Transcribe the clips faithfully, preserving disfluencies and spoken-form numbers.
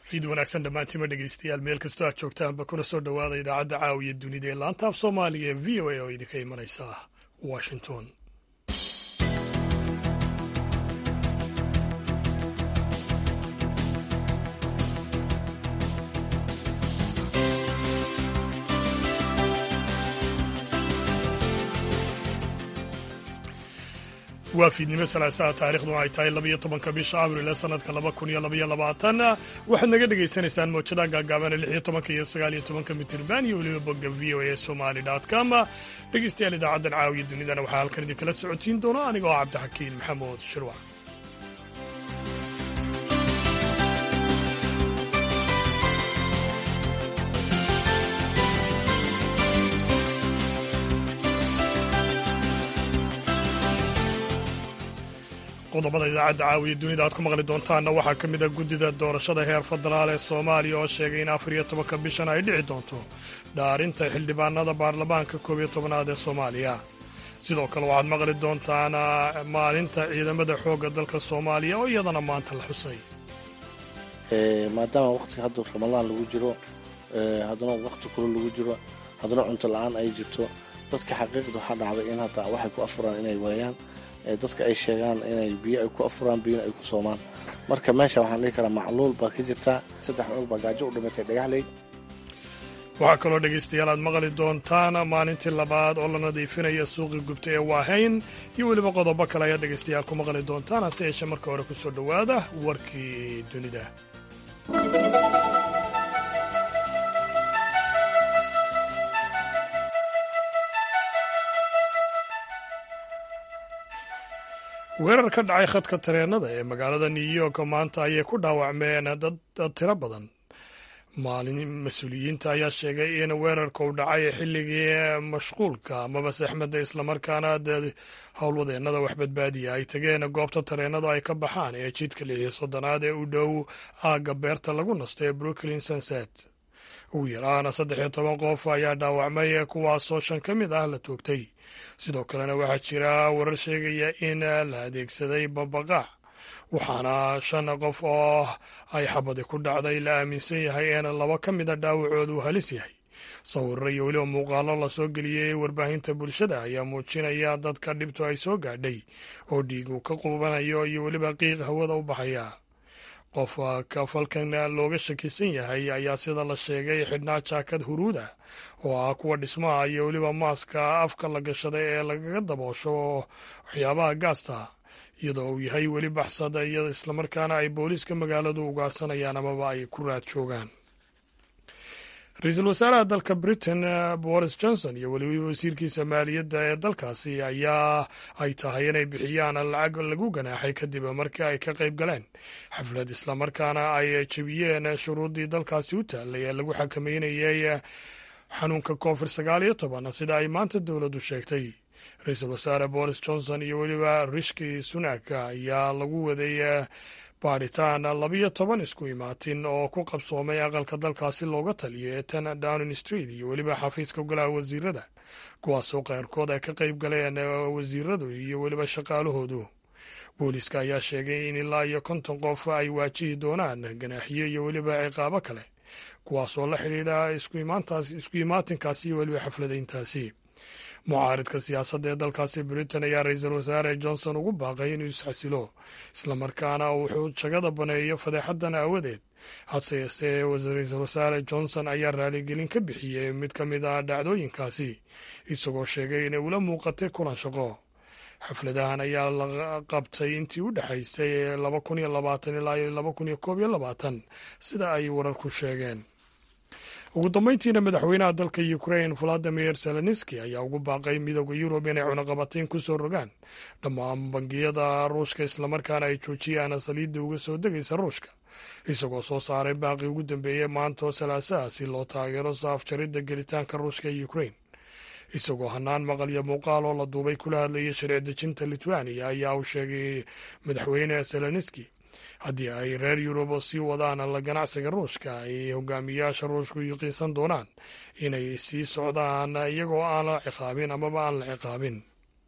fiid wanaagsan dhammaantiima dhegeystayaal meel kastoo aad joogtaanba kuna soo dhowaada idaacadda caawiya dunida ee laanta af soomaaliga ee v o a oo idinka imanaysa washington. waa fiidnimo salaasaha taariikhduna ay tahay labayo tobanka bisha abril ee sanadka laba kun iyo labaiyo labaatan waxaad naga dhegaysanaysaan mawjadaha gaagaaban lix iyo tobanka iyo sagaal iyo tobanka mitirban iyo weliba bogga v o a somali dot com dhegeystayaal idaacaddan caawiya dunidana waxaa halkan idinkala socotiin doona aniga oo cabdixakiin maxamuud shirwac. qodobada idaacadda caawiya dunida aad ku maqli doontaanna waxaa ka mid a guddida doorashada heer federaal ee soomaaliya oo sheegay in afar iyo tobanka bishan ay dhici doonto dhaarinta xildhibaanada baarlamaanka koob iyo tobanaad ee soomaaliya. sidoo kale waxaad maqli doontaan maalinta ciidamada xoogga dalka soomaaliya oo iyadana maanta la xusay. maadaama waqtiga hadda ramadaan lagu jiro haddana waqti kule lagu jiro haddana cunto la-aan ay jirto dadka xaqiiqda waxaa dhacday in hadda waxay ku afuraan inay waayaan, dadka ay sheegaan inay biyo ay ku afuraan biyona ay ku soomaan. marka meesha waxaan dhihi karaa macluul baa ka jirtaa, saddex cunug baa gaajo u dhimatay dhagaxley. waxaa kaloo dhegaystayaal aad maqli doontaan maalintii labaad oo la nadiifinaya suuqi gubta ee waahayn iyo weliba qodobo kale ayaad dhegaystayaal ku maqli doontaan. hase yeeshee marka hore ku soo dhowaada warkii dunida. weerar ka dhacay khadka tareenada ee magaalada new york maanta ayay ku dhaawacmeen dad tiro badan. maalin mas-uuliyiinta ayaa sheegay in weerarka uu dhacay xilligii mashquulka amaba saxmadda islamarkaana howlwadeennada wax badbaadiya ay tageen goobta tareenadu ay ka baxaan ee jidka lix iyo soddonaad ee u dhow aagga beerta lagu nasto ee brooklyn sunset. ugu yaraana saddex iyo toban qof ayaa dhaawacmay kuwaasoo shan ka mid ah la toogtay. sidoo kalena waxaa jira warar sheegaya in la adeegsaday bambaqaac waxaana shan qof oo ay xabadi ku dhacday la aaminsan yahay in laba ka mid a dhaawacoodu halis yahay. sawirro iyo weliba muuqaallo lasoo geliyey warbaahinta bulshada ayaa muujinaya dadka dhibtu ay soo gaadhay oo dhiigu ka qubanayo iyo weliba qiiq hawada u baxaya. qofka falkan looga shakisan yahay ayaa sida la sheegay xidhnaa jaakad huruuda oo ah kuwa dhismaha iyo weliba maaska afka la gashaday ee lagaga daboosho waxyaabaha gaasta, iyadoo uu yahay weli baxsada iyado islamarkaana ay booliiska magaaladu ugaarsanayaan amaba ay ku raad joogaan. ra-iisul wasaaraha dalka britain boris johnson iyo weliba wasiirkiisa maaliyadda ee dalkaasi ayaa ay tahay inay bixiyaan lacag lagu ganaaxay kadib markii ay ka qayb galeen xaflad islamarkaana ay jebiyeen shuruuddii dalkaasi u taallay ee lagu xakameynayay xanuunka covid sagaal iyo toban sida ay maanta dowladdu sheegtay. ra-iisul wasaare boris johnson iyo weliba rishi sunak ayaa lagu waday baadhitaan labiyo toban isku imaatin oo ku qabsoomay aqalka dalkaasi looga taliyo ee tan downing street iyo weliba xafiiska golaha wasiirada, kuwaasoo qaarkood ay ka qayb galeen wasiiradu iyo weliba shaqaalahoodu. booliiska ayaa sheegay in ilaa iyo konton qof ay waajihi doonaan ganaaxiyo iyo weliba ciqaabo kale kuwaasoo la xidhiidha isku imaatinkaasi iyo weliba xafladayntaasi. mucaaridka siyaasadda ee dalkaasi britain ayaa ra-iisul wasaare johnson ugu baaqay inuu isxasilo islamarkaana wuxuu jagada baneeyo fadeexadan aawadeed. hase yeesee ra-iisul wasaare johnson ayaa raaligelin ka bixiyey mid ka mid ah dhacdooyinkaasi isagoo sheegay inay ula muuqatay kulan shaqo. xafladahan ayaa la qabtay intii u dhexaysay laba kun iyo labaatan ilaa laba kun iyo koob iyo labaatan sida ay wararku sheegeen. ugu dambeyntiina madaxweynaha dalka ukrain valadimir zelenski ayaa ugu baaqay midooda yurub inay cunaqabatayn ku soo rogaan dhammaan bangiyada ruushka islamarkaana ay joojiyaan saliidda uga soo degaysa ruushka, isagoo soo saaray baaqi ugu dambeeyey maanta oo salaasaha si loo taageero saafjaridda gelitaanka ruushka ee ukrain. isagoo hanaan maqal iyo muuqaal oo la duubay kula hadlayay sharci dejinta lithuania ayaa uu sheegay madaxweyne zelenski haddii ay reer yurub sii wadaan la ganacsiga ruushka ay hogaamiyaasha ruushku yuqiinsan doonaan inay sii socdaan iyagoo aan la ciqaabin amaba aan la ciqaabin.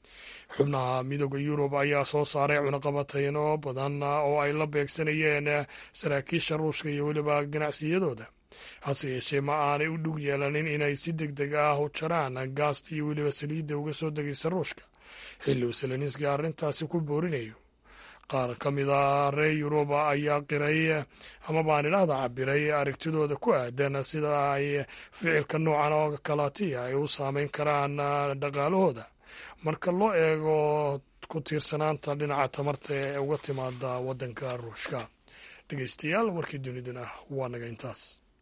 xubnaha midooda yurub ayaa soo saaray cunaqabatayno badan oo ay la beegsanayeen saraakiisha ruushka iyo weliba ganacsiyadooda, hase yeeshee ma aanay u dhug yeelanin inay si deg deg ah u jaraan gaasta iyo weliba saliidda uga soo degaysa ruushka, xilli uu Zelenski arrintaasi ku boorinayo. qaar ka mid a reer yuruba ayaa qiray ama baan idhaahda cabiray aragtidooda ku aadan sida ay ficilka noocan oo kalaatiya ay u saameyn karaan dhaqaalahooda marka loo eego ku tiirsanaanta dhinaca tamarta ee uga timaada waddanka ruushka. dhegeystayaal, warkii duniduna waa naga intaas.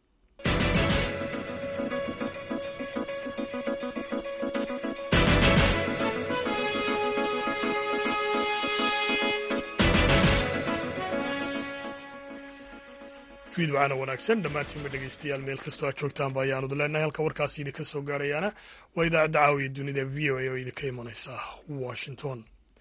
fiidwacana wanaagsan dhammaantiinba dhegeystayaal, meel kastoo aad joogtaanba ayaanu leenahay. halka warkaasi idinka soo gaarayaana waa idaacadda caawiya dunida v o a oo idinka imanaysa Washington.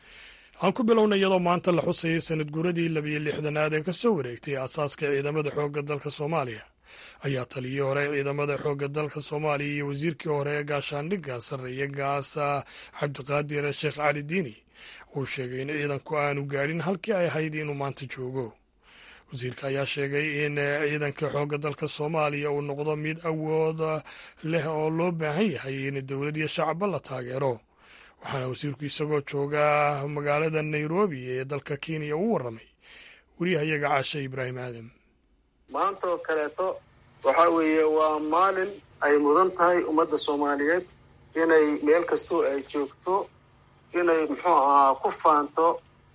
aan ku bilowna iyadoo maanta la xusayay sanad guuradii labiyo lixdanaad ee ka soo wareegtay aasaaska ciidamada xoogga dalka Soomaaliya, ayaa taliyii hore ciidamada xoogga dalka Soomaaliya iyo wasiirkii hore ee gaashaandhigga sarreeya gaasa Cabdiqaadir Sheekh Cali Diini uu sheegay in ciidanku aanu gaadhin halkii ay ahayd inuu maanta joogo. wasiirka ayaa sheegay in ciidanka xoogga dalka Soomaaliya uu noqdo mid awood leh oo loo baahan yahay in dowlad iyo shacabba la taageero. waxaana wasiirku isagoo jooga magaalada Nairobi ee dalka Kenya u warramay wariyahayaga Caashe Ibraahim Aadan. maanta oo kaleeto waxa weeye waa maalin ay mudan tahay ummadda Soomaaliyeed inay meel kastoo ay joogto inay muxuu ahaa ku faanto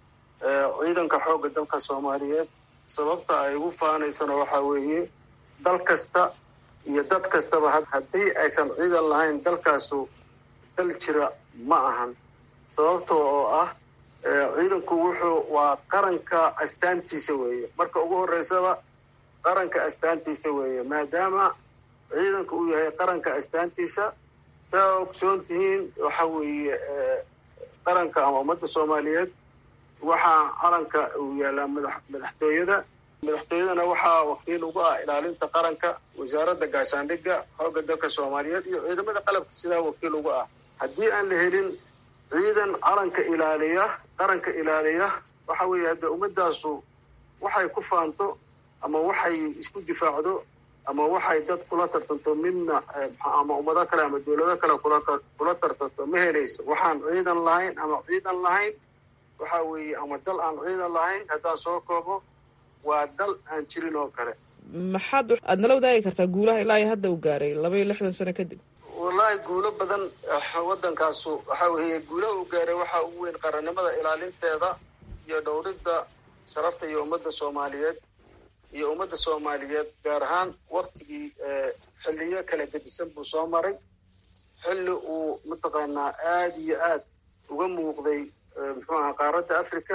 ciidanka xoogga dalka Soomaaliyeed. sababta ay ugu faanaysana waxaa weeye dal kasta iyo dad kastaba haddii aysan ciidan lahayn dalkaasu dal jira ma ahan. sababta oo ah ciidanku wuxuu waa qaranka astaantiisa weeye, marka ugu horreysaba qaranka astaantiisa weeye. maadaama ciidanku uu yahay qaranka astaantiisa, saa ogsoon tihiin waxa weeye qaranka ama ummadda Soomaaliyeed waxaa calanka uu yaalaa madaxtooyada. madaxtooyadana waxaa wakiil ugu ah ilaalinta qaranka wasaaradda gaashaandhigga xoogga dalka Soomaaliyeed iyo ciidamada qalabka sidaa wakiil ugu ah. haddii aan la helin ciidan calanka ilaaliya qaranka ilaaliya waxa weeye hadda ummadaasu waxay ku faanto ama waxay isku difaacdo ama waxay dad kula tartanto midna ama ummado kale ama dowlado kale kula tartanto ma helayso. waxaan ciidan lahayn ama ciidan lahayn waxa weeye ama dal aan ciidan lahayn haddaan soo koobo waa dal aan jirin oo kale. maxaad aad nala wadaagi kartaa guulaha ilaa hadda uu gaaray laba iyo lixdan sano kadib? wallaahi guulo badan waddankaasu waxa weeye guulaha uu gaaray waxaa ugu weyn qarannimada ilaalinteeda iyo dhowridda sharafta iyo ummadda Soomaaliyeed iyo ummadda Soomaaliyeed gaar ahaan waqtigii xilliyo kala gedisan buu soo maray. xilli uu mataqaanaa aad iyo aad uga muuqday muxuu ahaa qaaradda Afrika,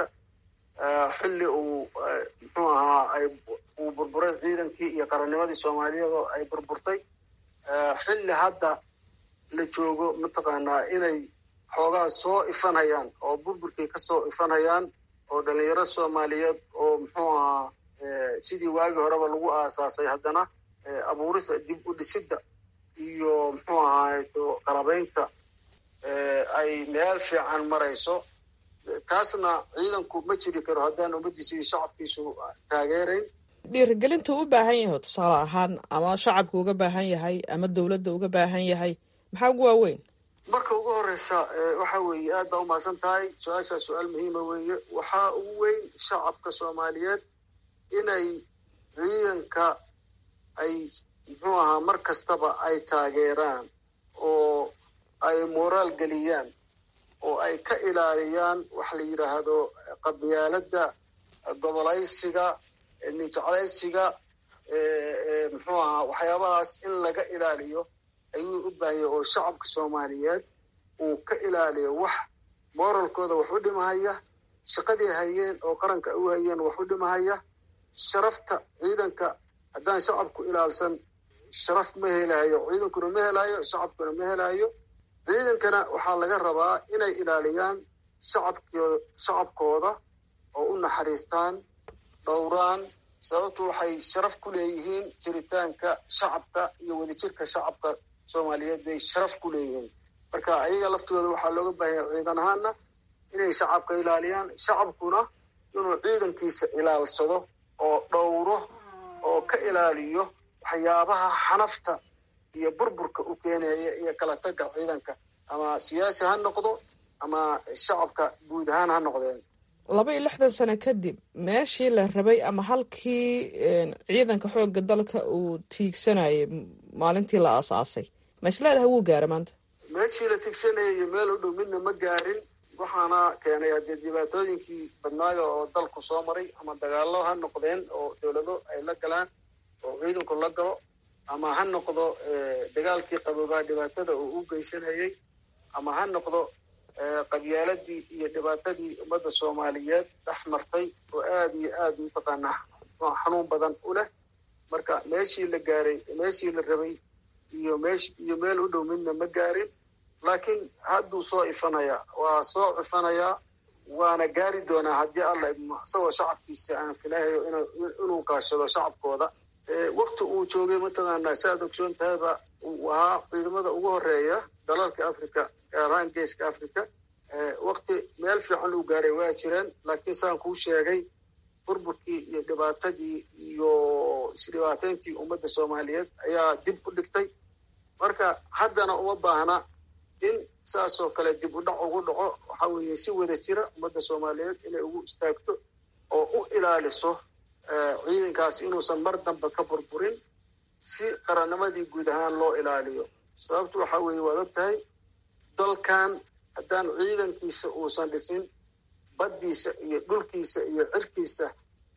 xilli uu muxuu ahaa ay uu burburay ciidankii iyo qarannimadii Soomaaliyeed oo ay burburtay. xilli hadda la joogo mataqaanaa inay xoogaa soo ifanayaan oo burburkii ka soo ifanayaan oo dhalinyaro Soomaaliyeed oo muxuu ahaa sidii waagii horeba lagu aasaasay haddana abuurista dib u dhisidda iyo muxuu ahaa qalabaynta ay meel fiican marayso. taasna ciidanku ma jiri karo haddaan ummaddiisa iyo shacabkiisu taageerayn. dhiirigelinta u baahan yahay tusaale ahaan ama shacabku uga baahan yahay ama dowladda uga baahan yahay maxaa ugu waaweyn? marka ugu horreysa waxa weeye aad baa umahadsan tahay su-aashaa su-aal muhiima weeye. waxaa ugu weyn shacabka Soomaaliyeed inay ciidanka ay muxuu ahaa mar kastaba ay taageeraan oo ay moraal geliyaan oo ay ka ilaaliyaan waxa la yidhaahdo qabyaaladda, gobolaysiga, ninjeclaysiga, muxuu ahaa waxyaabahaas in laga ilaaliyo ayuu u baahanya oo shacabka Soomaaliyeed uu ka ilaaliyo wax moralkooda wax u dhimahaya, shaqadii hayeen oo qaranka u hayeen wax u dhimahaya. sharafta ciidanka haddaan shacabku ilaalsan sharaf ma helayo, ciidankuna ma helayo, shacabkuna ma helayo. ciidankana waxaa laga rabaa inay ilaaliyaan shacabkooda shacabkooda oo u naxariistaan, dhowraan. sababtu waxay sharaf ku leeyihiin jiritaanka shacabka iyo wadajirka shacabka Soomaaliyeed bay sharaf ku leeyihiin. marka ayaga laftooda waxaa looga baahan yahay ciidan ahaana inay shacabka ilaaliyaan, shacabkuna inuu ciidankiisa ilaalsado oo dhowro oo ka ilaaliyo waxyaabaha xanafta iyo burburka u keenaya iyo kala tagga ciidanka, ama siyaasi ha noqdo ama shacabka guud ahaan ha noqdeen. laba iyo lixdan sano kadib meeshii la rabay ama halkii ciidanka xoogga dalka uu tiigsanayay maalintii la aasaasay ma isleedahay wuu gaara maanta? meeshii la tiigsanayay iyo meel u dhow midna ma gaarin. waxaana keenay hadee dhibaatooyinkii badnaayo oo dalku soo maray, ama dagaallo ha noqdeen oo dowlado ay la galaan oo ciidanku la galo, ama ha noqdo dagaalkii qaboobaa dhibaatada uu u geysanayay, ama ha noqdo qabyaaladii iyo dhibaatadii ummadda soomaaliyeed dhex martay oo aada iyo aada mataqaanaa xanuun badan u leh. marka meeshii la gaaray, meeshii la rabay iyo meesh iyo meel u dhow midna ma gaarin, laakiin hadduu soo ifanayaa, waa soo cifanayaa, waana gaari doonaa haddii alla idmo, isagoo shacabkiisa aan filahayo inuu kaashado shacabkooda. wakti uu joogay mataqaanaa si aad ogsoon tahayba uu ahaa ciidamada ugu horeeya dalalka africa, gaar ahaan geeska africa. wakti meel fiican uu gaaray waa jireen, laakiin saan kuu sheegay burburkii iyo dhibaatadii iyo isdhibaateyntii ummadda soomaaliyeed ayaa dib u dhigtay. marka haddana uma baahna in saasoo kale dib u dhac ugu dhaco. waxaa weeye si wada jira ummadda soomaaliyeed inay ugu istaagto oo u ilaaliso ciidankaas inuusan mar dambe ka burburin, si qarannimadii guud ahaan loo ilaaliyo. sababtu waxaa weeye waad og tahay dalkan haddaan ciidankiisa uusan dhisin, baddiisa iyo dhulkiisa iyo cirkiisa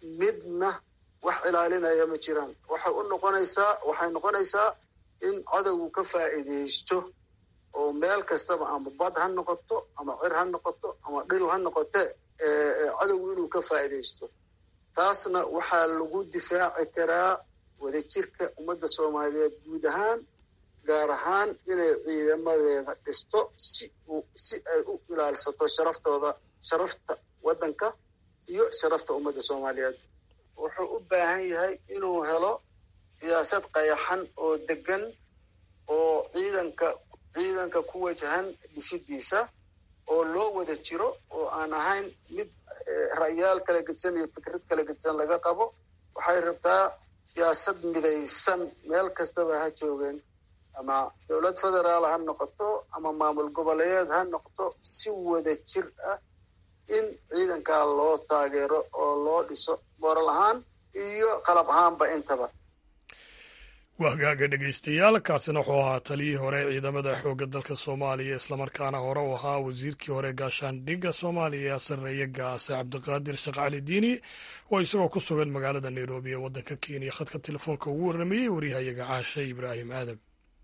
midna wax ilaalinaya ma jiraan. waxay u noqonaysaa waxay noqonaysaa in cadowgu ka faa'iidaysto oo meel kastaba ama bad ha noqoto ama cir ha noqoto ama dhil ha noqote cadowgu inuu ka faa'iidaysto. taasna waxaa lagu difaaci karaa wadajirka ummadda soomaaliyeed guud ahaan, gaar ahaan inay ciidamadeeda dhisto si uu si ay u ilaalsato sharaftooda, sharafta waddanka iyo sharafta ummadda soomaaliyeed. wuxuu u baahan yahay inuu helo siyaasad qayaxan oo degan oo ciidanka ciidanka ku wajahan dhisidiisa, oo loo wada jiro, oo aan ahayn mid ra'yaal kala gedsan iyo fikrad kala gedsan laga qabo. waxay rabtaa siyaasad midaysan, meel kastaba ha joogeen, ama dowlad federaal ha noqoto ama maamul goboleed ha noqoto, si wada jir ah in ciidankaa loo taageero oo loo dhiso moral ahaan iyo qalab ahaanba intaba. waa hagaaga dhegaystayaal, kaasina wuxuu ahaa taliyii hore ciidamada xoogga dalka soomaaliya, islamarkaana hore u ahaa wasiirkii hore gaashaandhigga soomaaliya sarreeye gaase cabdiqaadir sheekh cali diini, oo isagoo ku sugan magaalada nairobi ee waddanka kenya khadka telefoonka ugu warramayey waryahayaga caashe ibraahim aadam.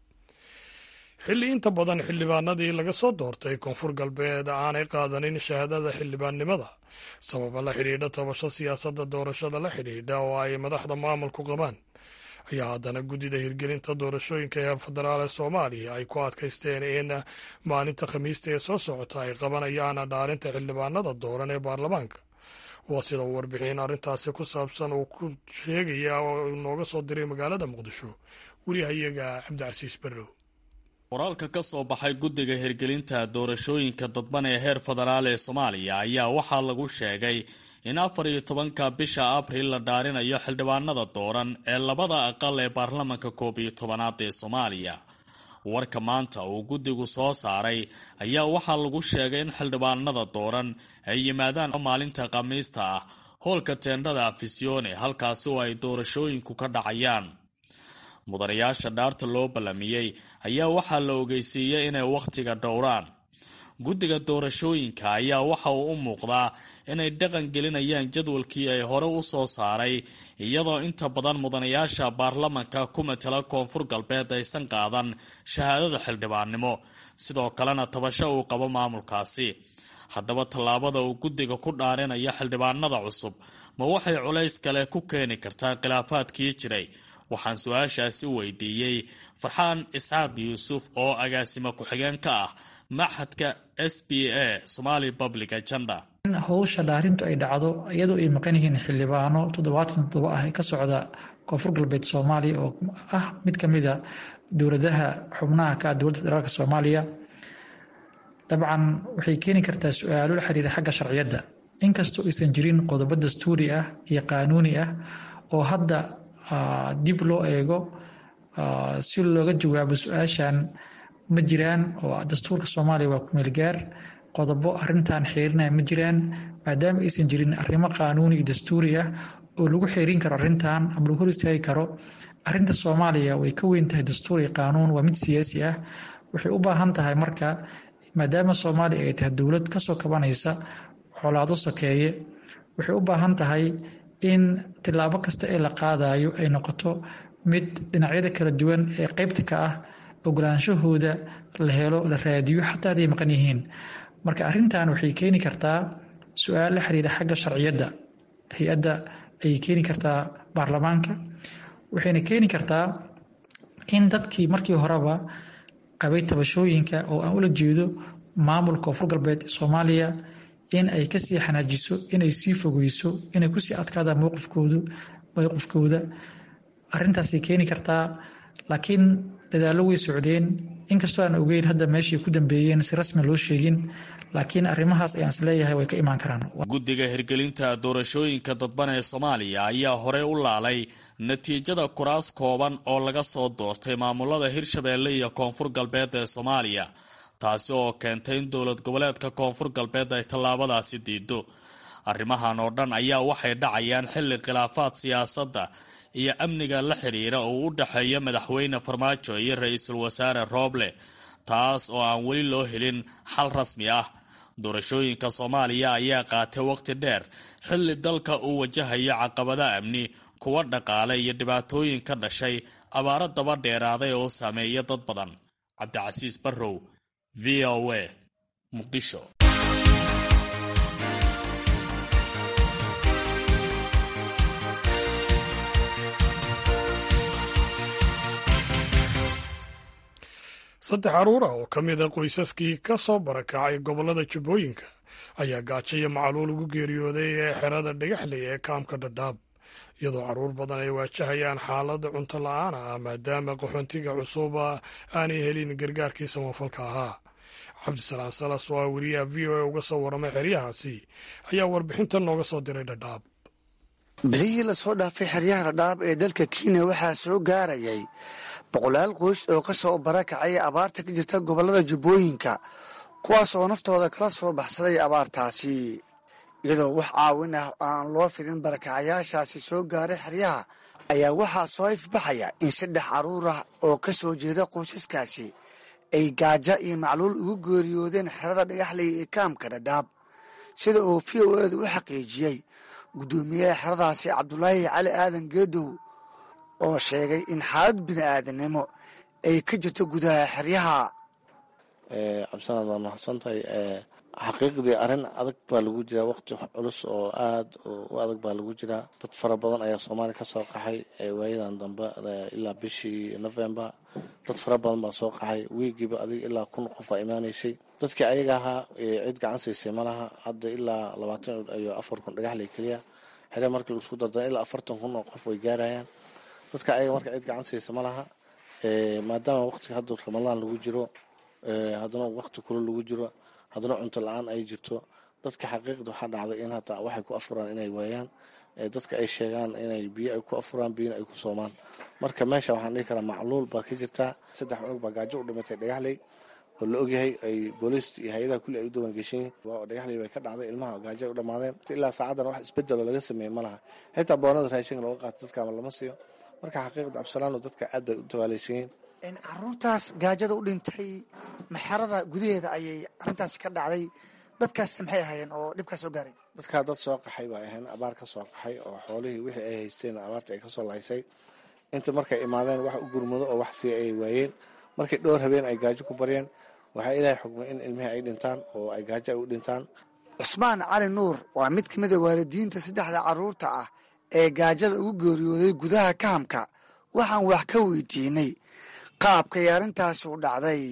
xilli inta badan xildhibaanadii laga soo doortay koonfur galbeed aanay qaadanin shahaadada xildhibaannimada sababa la xidhiidha tabasho siyaasadda doorashada la xidhiidha oo ay madaxda maamulku qabaan, ayaa haddana guddida hirgelinta doorashooyinka heer federaal ee soomaaliya ay ku adkaysteen in maalinta khamiista ee soo socota ay qabanayaan dhaarinta xildhibaanada dooran ee baarlamaanka. waa sida uu warbixin arrintaasi ku saabsan uu ku sheegaya oo nooga soo diray magaalada muqdisho wariyahayaga cabdicasiis barrow. qoraalka ka soo baxay guddiga hirgelinta doorashooyinka dadban ee heer federaal ee soomaaliya ayaa waxaa lagu sheegay in afar iyo tobanka bisha abriil la dhaarinayo xildhibaanada dooran ee labada aqal ee baarlamanka koob iyo tobanaad ee soomaaliya. warka maanta uu guddigu soo saaray ayaa waxaa lagu sheegay in xildhibaanada dooran ay yimaadaan maalinta khamiista ah hoolka teendhada afisyoone, halkaasi oo ay doorashooyinku ka dhacayaan. mudanayaasha dhaarta loo ballamiyey ayaa waxaa la ogeysiiyey inay wakhtiga dhowraan. guddiga doorashooyinka ayaa waxa uu u muuqdaa inay dhaqan gelinayaan jadwalkii ay hore u soo saaray, iyadoo inta badan mudanayaasha baarlamanka ku matala koonfur galbeed aysan qaadan shahaadada xildhibaannimo, sidoo kalena tabasho uu qabo maamulkaasi. haddaba tallaabada uu guddiga ku dhaarinaya xildhibaanada cusub ma waxay culays kale ku keeni kartaa khilaafaadkii jiray? waxaan su-aashaasi weydiiyey farxaan isxaaq yuusuf oo agaasimo ku-xigeen ka ah maxadka s b a Somali Public Agenda. in howsha dhaarintu ay dhacdo iyadoo ay maqan yihiin xildhibaano toddobaatan toddoba ah ka socda koonfur galbeed soomaaliya oo ah mid ka mid a dowladaha xubnaha ka dowladda federaalk soomaaliya, dabcan waxay keeni kartaa su-aalo la xiriira xagga sharciyadda inkastoo aysan jirin qodobo dastuuri ah iyo qaanuuni ah oo hadda dib loo eego si looga jawaabo su-aashan ma jiraan oo dastuurka soomaaliya waa kumeel gaar qodobo arintan xeerinaya ma jiraan maadaama aysan jirin arrimo qaanuuni iyo dastuuri ah oo lagu xeerin karo arintan ama lagu hor istaagi karo arinta soomaaliya way ka weyn tahay dastuur iyo qaanuun waa mid siyaasi ah waxay u baahan tahay marka maadaama soomaaliya ay tahay dowlad kasoo kabanaysa colaado sakeeye waxay u baahan tahay in tilaabo kasta ee la qaadayo ay noqoto mid dhinacyada kala duwan ee qaybta ka ah ogolaanshahooda la helo la raadiyo xataa haday maqan yihiin marka arintan waxay keeni kartaa su-aal la xiriira xagga sharciyadda hay-adda ayay keeni kartaa baarlamaanka waxayna keeni kartaa in dadkii markii horeba qabay tabashooyinka oo aan ula jeedo maamulka koonfur galbeed ee soomaaliya in ay kasii xanaajiso inay sii fogeyso inay kusii adkaadaan mowqifkoodu mowqifkooda arintaasay keeni kartaa laakiin dadaallo way socdeen inkastoo aan ogeyn hadda meeshay ku dambeeyeen si rasmi loo sheegin laakiin arrimahaas ayaan isleeyahay way ka imaan karaan guddiga hirgelinta doorashooyinka dadban ee soomaaliya ayaa horey u laalay natiijada kuraas kooban oo laga soo doortay maamulada hirshabeelle iyo koonfur galbeed ee soomaaliya taasi oo keentay in dowlad goboleedka koonfur galbeed ay tallaabadaasi diido arrimahan oo dhan ayaa waxay dhacayaan xilli khilaafaad siyaasadda iyo amniga la xiriira oo u dhexeeya madaxweyne farmaajo iyo ra-iisul wasaare rooble taas oo aan weli loo helin xal rasmi ah doorashooyinka soomaaliya ayaa qaatay waqti dheer xilli dalka uu wajahayo caqabada amni kuwa dhaqaale iyo dhibaatooyin ka dhashay abaaro daba dheeraaday oo saameeya dad badan cabdicasiis barrow v o a muqdisho saddex caruur ah oo ka mid a qoysaskii ka soo barakacay gobollada jubbooyinka ayaa gaajo iyo macaluul ugu geeriyooday ee xerada dhagaxley ee kaamka dhadhaab iyadoo caruur badan ay waajahayaan xaalada cunto la-aan ah maadaama qaxoontiga cusuba aanay helin gargaarkii samafalka ahaa cabdisalaam salas oo ah weriyaha v o a uga soo warramay xeryahaasi ayaa warbixinta nooga soo diray dhadhaab bilihii lasoo dhaafay xeryaha dhadhaab ee dalka kenya waxaa soo gaarayay boqolaal qoys oo ka soo barakacay abaarta ka jirta gobollada jubbooyinka kuwaas oo naftooda kala soo baxsaday abaartaasi iyadoo wax caawin ah aan loo fidin barakacayaashaasi soo gaaray xeryaha ayaa waxaa soo ifbaxaya in saddex carruur ah oo ka soo jeeda qoysaskaasi ay gaajo iyo macluul ugu geeriyoodeen xerada dhagaxley ee kaamka dhadhaab sida uu v o edu u xaqiijiyey guddoomiyaha xeradaasi cabdulaahi cali aadan geedow oo sheegay in xaalad bini-aadannimo ay ka jirto gudaha xeryaha cabdisalaam waa mahadsan tahay xaqiiqdii arrin adag baa lagu jiraa waqti culus oo aada u adag baa lagu jiraa dad fara badan ayaa soomaaliya ka soo qaxay waayadan dambe ilaa bishii november dad fara badan baa soo qaxay wiigiiba adig ilaa kun qof aa imaanaysay dadkii ayaga ahaa cid gacan siisay malaha hadda ilaa labaatan iyo afar kun dhagaxley keliya xere markii laisku dardana ilaa afartan kun oo qof way gaarayaan dadka ayaga marka cid gacan siisa malaha maadaama waqtiga hadda ramadaan lagu jiro haddana waqti kule lagu jiro haddana cunto la-aan ay jirto dadka xaqiiqda waxaa dhacday in hataa waxay ku afuraan inay waayaan dadka ay sheegaan inay biyo ay ku afuraan biyona ay ku soomaan marka meesha waxaan dhihi karaa macluul baa ka jirtaa saddex cunug baa gaajo u dhimatay dhagaxley oo la ogyahay ay booliist iyo hay-adaha kulli ay u dawan geshayiin dhagaxley bay ka dhacday ilmaha gaajo u dhammaadeen ilaa saacadan wax isbedeloo laga sameeyey ma laha xitaa boonada raashinka looga qaato dadkaama lama siiyo marka xaqiiqda cabdisalaano dadka aad bay u dawaalaysayiin caruurtaas gaajada u dhintay maxarada gudaheeda ayay arrintaasi ka dhacday dadkaas maxay ahaayeen oo dhibkaa soo gaaray dadkaa dad soo qaxay bay ahayn abaar ka soo qaxay oo xoolihii wixii ay haysteen abaarta ay kasoo lahaysay inta markay imaadeen wax u gurmado oo wax sii ay waayeen markay dhowr habeen ay gaajo ku baryeen waxaa ilaahay xugmay in ilmihii ay dhintaan oo ay gaajo ay u dhintaan cusmaan cali nuur waa mid ka mid a waalidiinta saddexda carruurta ah ee gaajada ugu geeriyooday gudaha kaamka waxaan wax ka weydiinay qaabkay arrintaasi u dhacday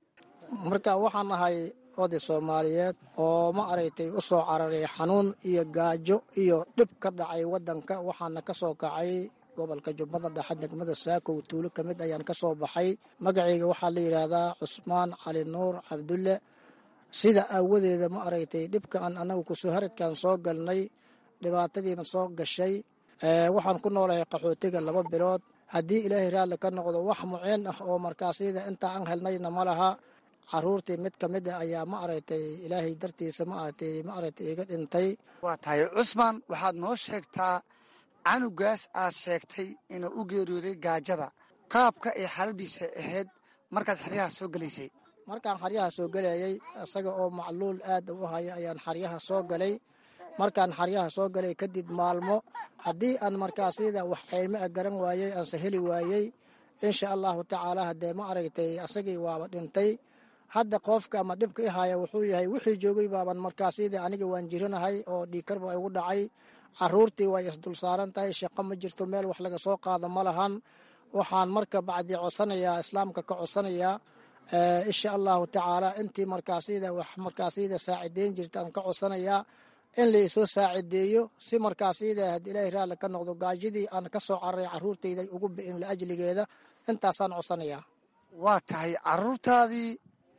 marka waxaan ahay oday soomaaliyeed oo ma aragtay u soo cararay xanuun iyo gaajo iyo dhib ka dhacay waddanka waxaana ka soo kacay gobolka jubbada dhexe degmada saakow tuulo ka mid ayaan ka soo baxay magacayga waxaa la yidhaahdaa cusmaan cali nuur cabdulle sida aawadeeda ma aragtay dhibkaan annagu kusoo haradkaan soo galnay dhibaatadiina soo gashay waxaan ku noolahay qaxootiga laba bilood haddii ilaahay raalli ka noqdo wax muceen ah oo markaasida intaa aan helnayna ma laha caruurtii mid ka mid a ayaa ma aragtay ilaahay dartiisa ma aragtay ma aragtay iga dhintay. waa tahay cusmaan waxaad noo sheegtaa canugaas aad sheegtay inuu u geeriyooday gaajada qaabka ay xaaladiisa ahayd markaad xeryaha soo gelaysay. markaan xaryaha soo gelayay isaga oo macluul aad u haya ayaan xaryaha soo galay. markaan xaryaha soo galay kadib maalmo haddii aan markaasida wax qayme a garan waayey aanse heli waayey insha allahu tacaala haddee ma aragtay asagii waaba dhintay. hadda qoofka ama dhibka i haya wuxuu yahay wixii joogay baaban markaasida aniga waan jiranahay oo dhiigkar baa igu dhacay. caruurtii way isdul saaran tahay shaqo ma jirto meel wax laga soo qaado ma lahan. waxaan marka bacdi codsanayaa islaamka ka codsanayaa insha allahu tacaala intii markaasida wax markaasida saacideyn jirta aan ka codsanayaa in la isoo saacideeyo si markaasida had ilaahay raalli ka noqdo gaajidii aan ka soo cararay caruurtayda ugu bi'in la ajligeeda intaasaan codsanayaa. waa tahay caruurtaadii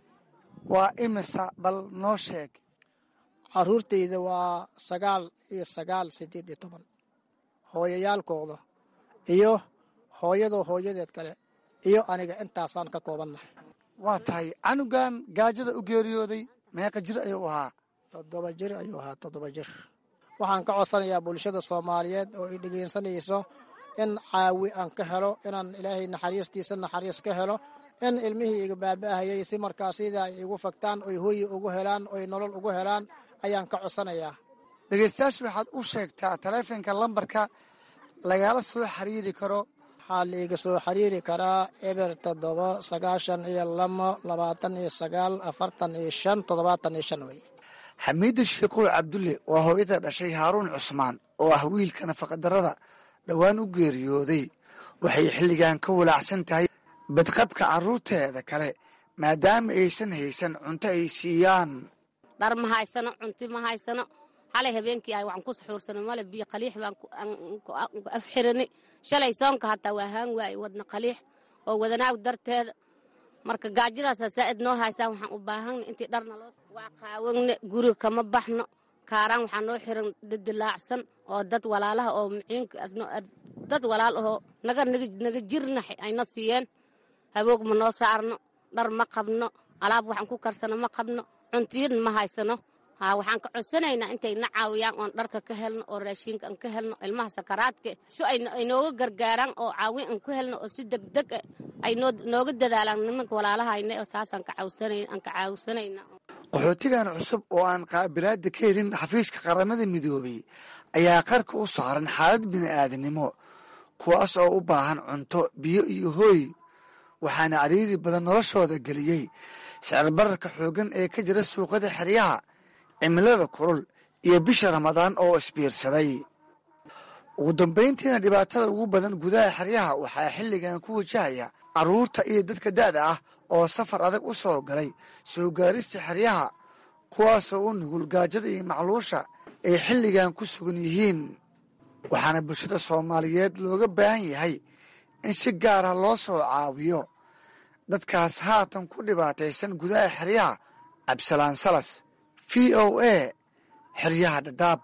waa imisa bal noo sheeg. caruurtayda waa sagaal iyo sagaal sideed iyo toban hooyayaalkooda iyo hooyadoo hooyadeed kale iyo aniga intaasaan ka koobannahay. waa tahay canugan gaajada u geeriyooday meeqa jir ayuu ahaa? toddoba jir ayuu ahaa toddoba jir. waxaan ka codsanayaa bulshada soomaaliyeed oo i dhegeysanayso in caawi aan ka helo inaan ilaahay naxariistiisa naxariis ka helo in ilmihii iga baaba'ahayay si markaasida ay igu fagtaan oy hooyi ugu helaan oy nolol ugu helaan ayaan ka codsanayaa. dhegeystayaasha waxaad u sheegtaa taleefonka lambarka lagala soo xiriiri karo. waxaa laiga soo xiriiri karaa eber toddoba sagaashan iyo lamo labaatan iyo sagaal afartan iyo shan toddobaatan iyo shan wey. xamiida sheekhow cabdulle waa hooyada dhashay haaruun cusmaan oo ah wiilka nafaqadarrada dhowaan u geeriyooday. waxay xilligan ka walaacsan tahay badqabka carruurteeda kale maadaama aysan haysan cunto ay siiyaan. dhar ma haysano cunti ma haysano xalay habeenkii ay waxaan ku saxuursano male biyo qaliix baan afxirani shalay soonka hataa waa haan waaye wadna qaliix oo wadanaag darteeda marka gaajadaasa saa'id noo haysaan waxaan u baahanna intii dharna loo waa qaawanne guriga kama baxno kaaraan waxaa noo xiran dadilaacsan oo dad walaalaha oo muciinka dad walaal ahoo naga naga jirna ayna siiyeen haboog ma noo saarno dhar ma qabno alaab waxaan ku karsano ma qabno cuntiyadna ma haysano. haa waxaan ka codsanaynaa intay na caawiyaan oon dharka ka helno oo raashiinka aan ka helno ilmaha sakaraadka si ay nooga gargaaraan oo caawin aan ku helno oo si degdeg ay nooga dadaalaan nimanka walaalahayna oo saasaan ka caawsanayna. qaxootigan cusub oo aan qaabilaada ka helin xafiiska qaramada midoobay ayaa qarka u saaran xaalad bini'aadanimo kuwaas oo u baahan cunto biyo iyo hooy waxaana cariiri badan noloshooda geliyey sicirbararka xooggan ee ka jira suuqada xeryaha cimilada kulul iyo bisha ramadaan oo isbiirsaday. ugu dambayntiina dhibaatada ugu badan gudaha xeryaha waxaa xilligan ku wajahaya carruurta iyo dadka da'da ah oo safar adag u soo galay soo gaarista xeryaha kuwaasoo u nugul gaajada iyo macluusha ay xilligan ku sugan yihiin. waxaana bulshada soomaaliyeed looga baahan yahay in si gaar ah loo soo caawiyo dadkaas haatan ku dhibaataysan gudaha xeryaha. cabdisalaan salas v o a xeryaha dhadhaab.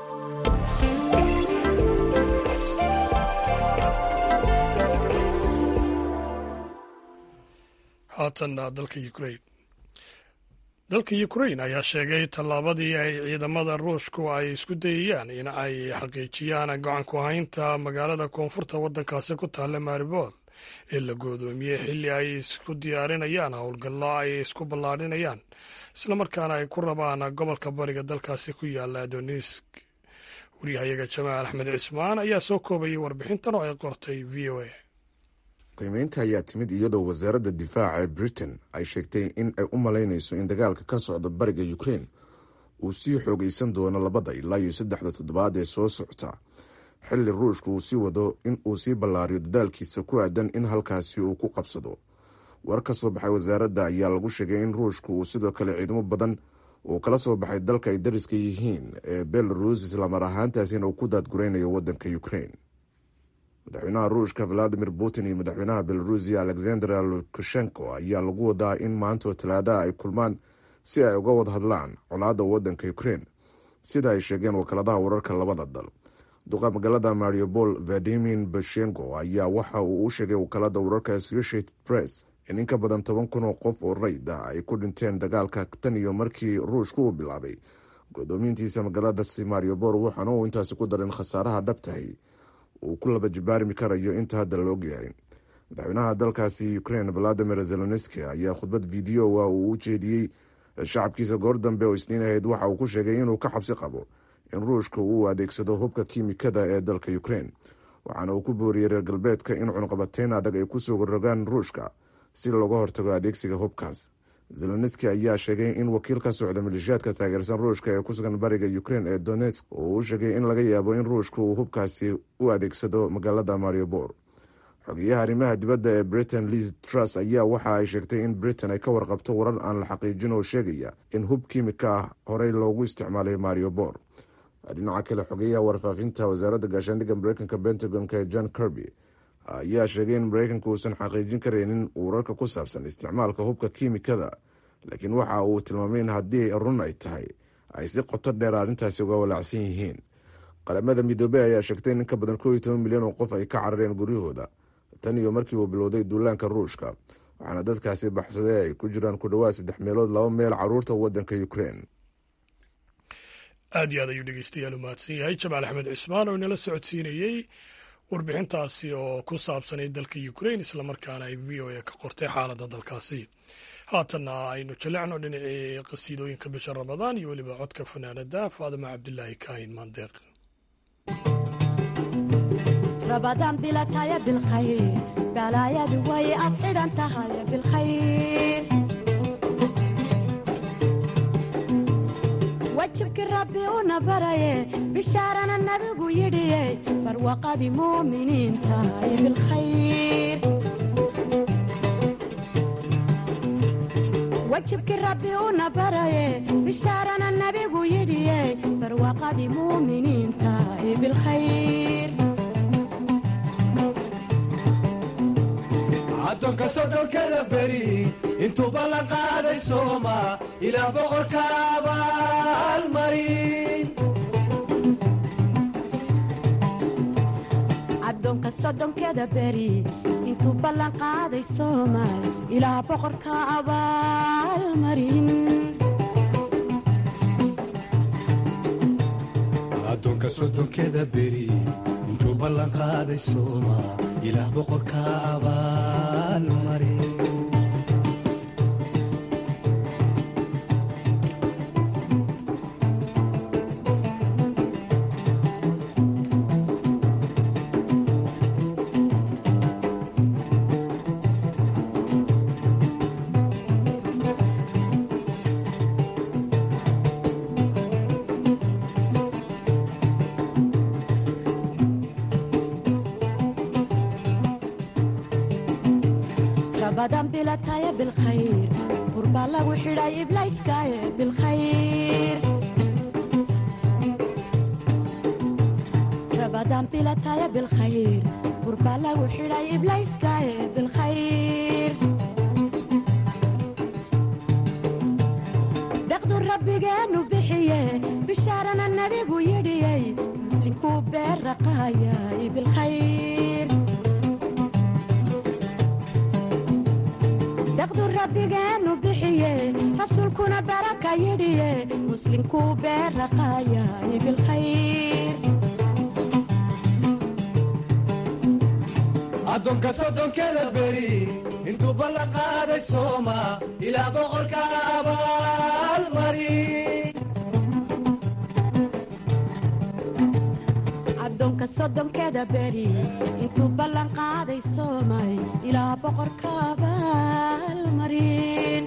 haatanna dalka ukrain dalka ukrain ayaa sheegay tallaabadii ay ciidamada ruushku ay isku dayayaan in ay xaqiijiyaan gacan ku haynta magaalada koonfurta waddankaasi ku taalla maribol ee la goodoomiyey xilli ay isku diyaarinayaan howlgallo ay isku ballaadhinayaan islamarkaana ay ku rabaan gobolka bariga dalkaasi ku yaala donisk. wariyahayaga jamaal axmed cismaan ayaa soo koobayay warbixintan oo ay qortay v o a. qiimeynta ayaa timid iyadoo wasaaradda difaaca ee britain ay sheegtay in ay u malaynayso in dagaalka ka socda bariga ukrain uu sii xoogaysan doono labada ilaa iyo saddexda toddobaad ee soo socota xilli ruushka uu sii wado in uu sii ballaariyo dadaalkiisa ku aadan in halkaasi uu ku qabsado. war ka soo baxay wasaaradda ayaa lagu sheegay in ruushka uu sidoo kale ciidamo badan uu kala soo baxay dalka ay dariska yihiin ee belarus islamar ahaantaasina uu ku daadguraynayo waddanka ukrain. madaxweynaha ruushka valadimir putin iyo madaxweynaha belarusiya alexander lukashenko ayaa lagu wadaa in maantoo talaadaha ay kulmaan si ay uga wada hadlaan colaadda waddanka ukraine, sida ay sheegeen wakaaladaha wararka labada dal. duqa magaalada mariupol vadimin bashenko ayaa waxa uu u sheegay wakaalada wararka Associated Press in in ka badan toban kun oo qof oo rayd ah ay ku dhinteen dagaalka tan iyo markii ruushku uu bilaabay godoomintiisa magaaladaasi mariupol, waxaana uu intaasi ku darin khasaaraha dhabtahay uu ku laba jibaarmi karayo inta hadda la ogyahay. madaxweynaha dalkaasi Ukraine Volodymyr Zelensky ayaa khudbad video waa uu u jeediyey shacabkiisa goor dambe oo isniin ahayd waxa uu ku sheegay inuu ka xabsi qabo in ruushka uu adeegsado hubka kiimikada ee dalka Ukraine, waxaana uu ku booriyey reer galbeedka in cunqabateyn adag ay kusoo rogaan ruushka si looga hortago adeegsiga hubkaas. Zelensky ayaa sheegay in wakiil ka socda maleeshiyaadka taageersan ruushka ee ku sugan bariga Ukraine ee Donetsk oo uu sheegay in laga yaabo in ruushka uu hubkaasi u adeegsado magaalada Mariupol. xogeyaha arrimaha dibadda ee Britain Liz Truss ayaa waxa ay sheegtay in Britain ay ka warqabto warar aan la xaqiijin oo sheegaya in hub kiimika ah horey loogu isticmaalay Mariupol. dhinaca kale, xogeyaha warfaafinta wasaaradda gaashaandhigga Mareykanka Pentagonka ee John Kirby ayaa sheegay in Mareykanku uusan xaqiijin karaynin wararka ku saabsan isticmaalka hubka kiimikada, laakiin waxa uu tilmaamay in haddii run ay tahay ay si qoto dheer arrintaasi uga walaacsan yihiin. qaramada midoobey ayaa sheegtay in in ka badan koob iyo toban milyan oo qof ay ka carareen guryahooda tan iyo markii uu bilowday duulaanka ruushka, waxaana dadkaasi baxsaday ay ku jiraan ku dhowaad saddex meelood laba meel caruurta waddanka Ukraine. aad iyo aad ayuu dhegeystayaal u mahadsan yahay jamaal axmed cismaan oo inala socodsiinayey warbixintaasi oo ku saabsanay dalka Ukraine, islamarkaana ay v o a ka qortay xaaladda dalkaasi. haatanna aynu jalecno dhinacii qasiidooyinka bisha ramadaan iyo weliba codka fanaanada faadima cabdilaahi kaahin maandeeq. رمضان بلا تايا بالخير بلايا دوي أفعل أنت هاي بالخير وجهك ربي ونبري بشارنا النبي ويدي فروقة دي مؤمنين تاي بالخير وجهك ربي ونبري بشارنا النبي ويدي فروقة دي مؤمنين تاي بالخير addoonka sodhonkada beri intuu ballan qaaday sooma ilaa boqorka abaalmarin. addoonka soddonkeda beri intuu ballan qaaday soomaal ilaa boqorka abaalmarin. addoonka soddonkeda beri intuu ballan qaaday sooma ilaah boqorka abaalmarin. رمضان بلا تايا بالخير قربا لغو حراي إبلايس كايا بالخير رمضان بلا تايا بالخير قربا لغو حراي إبلايس كايا بالخير دقدو ربي قانو بحيه بشارنا النبي ويدي مسلم كوبير رقايا بالخير دقدو ربي قانو بحيه رسولكونا بركة يديه مسلم كوبير رقايا بالخير addoonka soddonkeda beri intuu ballan qaaday sooma ilaa boqorka abaalmarin. addoonka soddonkeda beri intuu ballan qaaday soomay ilaa boqorka abaalmarin.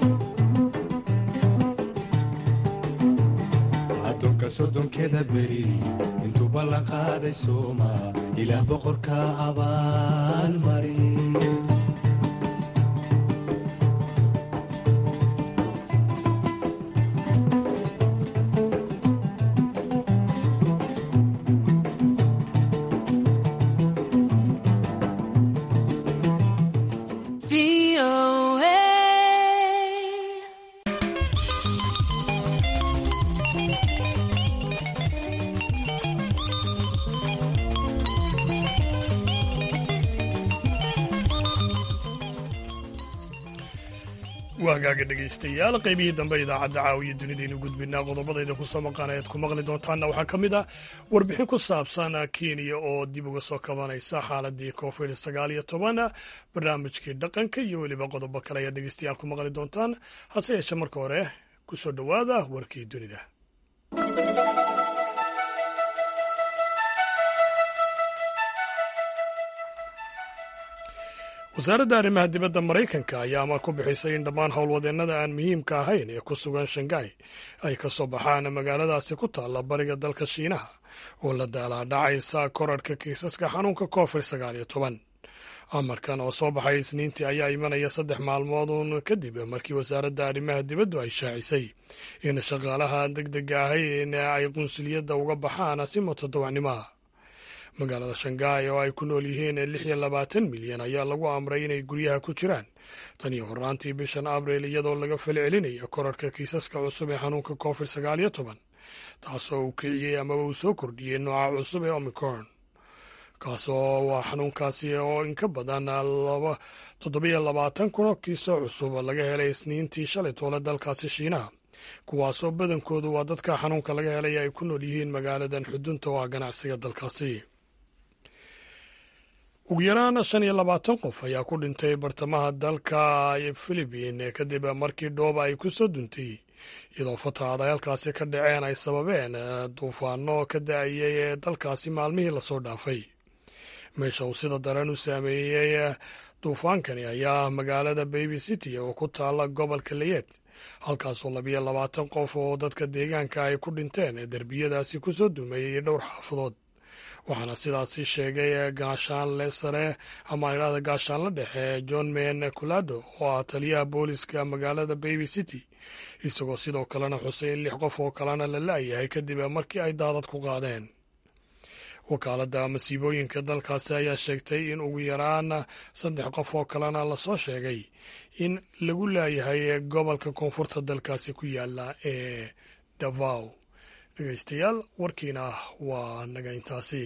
addoonka soddonkeda beri intuu ballan qaaday sooma ilaah boqorka abaalmarin. waagaaga dhegaystayaal qaybihii dambe idaacadda caawiya dunidaynu gudbinaa qodobadayda ku soo maqan ayaad ku maqli doontaanna waxaa ka mid ah warbixin ku saabsan kenya oo dib uga soo kabanaysa xaaladii covid sagaal iyo toban barnaamijkii dhaqanka iyo weliba qodobo kale ayaad dhegaystayaal ku maqli doontaan hase yeeshee marka hore ku soo dhowaada warkii dunida. wasaaradda arrimaha dibadda maraykanka ayaa amar ku bixisay in dhammaan howlwadeennada aan muhiimka ahayn ee ku sugan shanghai ay ka soo baxaan magaaladaasi ku taalla bariga dalka shiinaha oo la daalaadhacaysa korarhka kiisaska xanuunka covid sagaal iyo toban. amarkan oo soo baxay isniintii ayaa imanaya saddex maalmoodun kadib markii wasaaradda arrimaha dibaddu ay shaacisay in shaqaalaha degdega ahayn ay qunsuliyadda uga baxaan si mutadawacnimoa. magaalada shanghai oo ay ku nool yihiin lix iyo labaatan milyan ayaa lagu amray inay guryaha ku jiraan tan iyo horaantii bishan abriil iyadoo laga falcelinayo korarhka kiisaska cusub ee xanuunka covid sagaal iyo toban taasoo uu kiciyey amaba uu soo kordhiyey nooca cusub ee omicron kaasoo waa xanuunkaasi oo in ka badan toddobiyo labaatan kun oo kiiso cusub laga helay isniintii shalay toole dalkaasi shiinaha kuwaasoo badankoodu waa dadka xanuunka laga helay ay ku nool yihiin magaaladan xudunta oo ah ganacsiga dalkaasi. ugu yaraan shan iyo labaatan qof ayaa ku dhintay bartamaha dalka Philippine kadib markii dhooba ay ku soo duntay iyadoo fatahaad ay halkaasi ka dhaceen ay sababeen duufaano ka da-ayay ee dalkaasi maalmihii lasoo dhaafay. meesha uu sida daran u saameeyey duufaankani ayaa magaalada Baby City oo ku taalla gobolka Leyte halkaasoo labiyo labaatan qof oo dadka deegaanka ay ku dhinteen ee derbiyadaasi ku soo dumeeyey dhowr xaafadood. waxaana sidaasi sheegay gaashaanle sare ama idhahda gaashaanle dhexe John Men Kulado oo ah taliyaha booliska magaalada Baby City isagoo sidoo kalena xusay in lix qof oo kalena la la'yahay kadib markii ay daadad ku qaadeen. wakaaladda masiibooyinka dalkaasi ayaa sheegtay in ugu yaraan saddex qof oo kalena lasoo sheegay in lagu laayahay gobolka koonfurta dalkaasi ku yaala ee Davao. dhegaystayaal warkiina waa naga intaasi.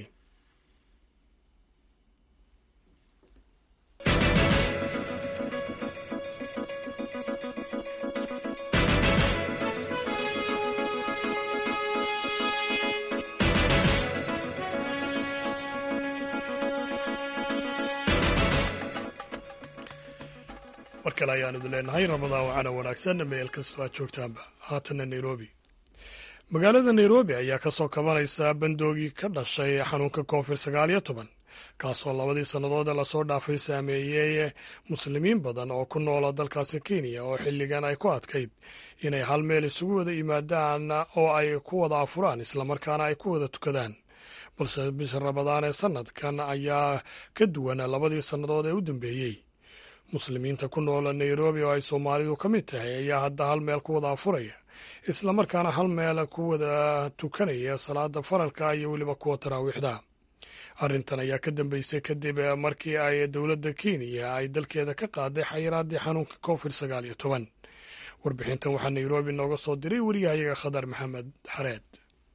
mar kale ayaanu idin leenahay ramadaan wacana wanaagsan meel kastoo aad joogtaanba. haatana Nairobi. magaalada Nairobi ayaa ka soo kabanaysa bandoogii ka dhashay xanuunka covid sagaal iyo toban kaasoo labadii sannadood lasoo dhaafay saameeyey muslimiin badan oo ku noola dalkaasi Kenya oo xilligan ay ku adkayd inay hal meel isugu wada yimaadaan oo ay ku wada afuraan islamarkaana ay ku wada tukadaan. balse bisha ramadaan ee sanadkan ayaa ka duwan labadii sannadood ee u dambeeyey. muslimiinta ku noola Nairobi oo ay Soomaalidu ka mid tahay ayaa hadda hal meel ku wada afuraya islamarkaana hal meel ku wada tukanaya salaada faralka iyo weliba kuwa taraawiixda. arrintan ayaa ka dambeysay kadib markii ay dowladda Kenya ay dalkeeda ka qaaday xayiraadii xanuunka covid sagaal iyo toban. warbixintan waxaa Nairobi nooga soo diray wariyahayaga Khadar Maxamed Xareed.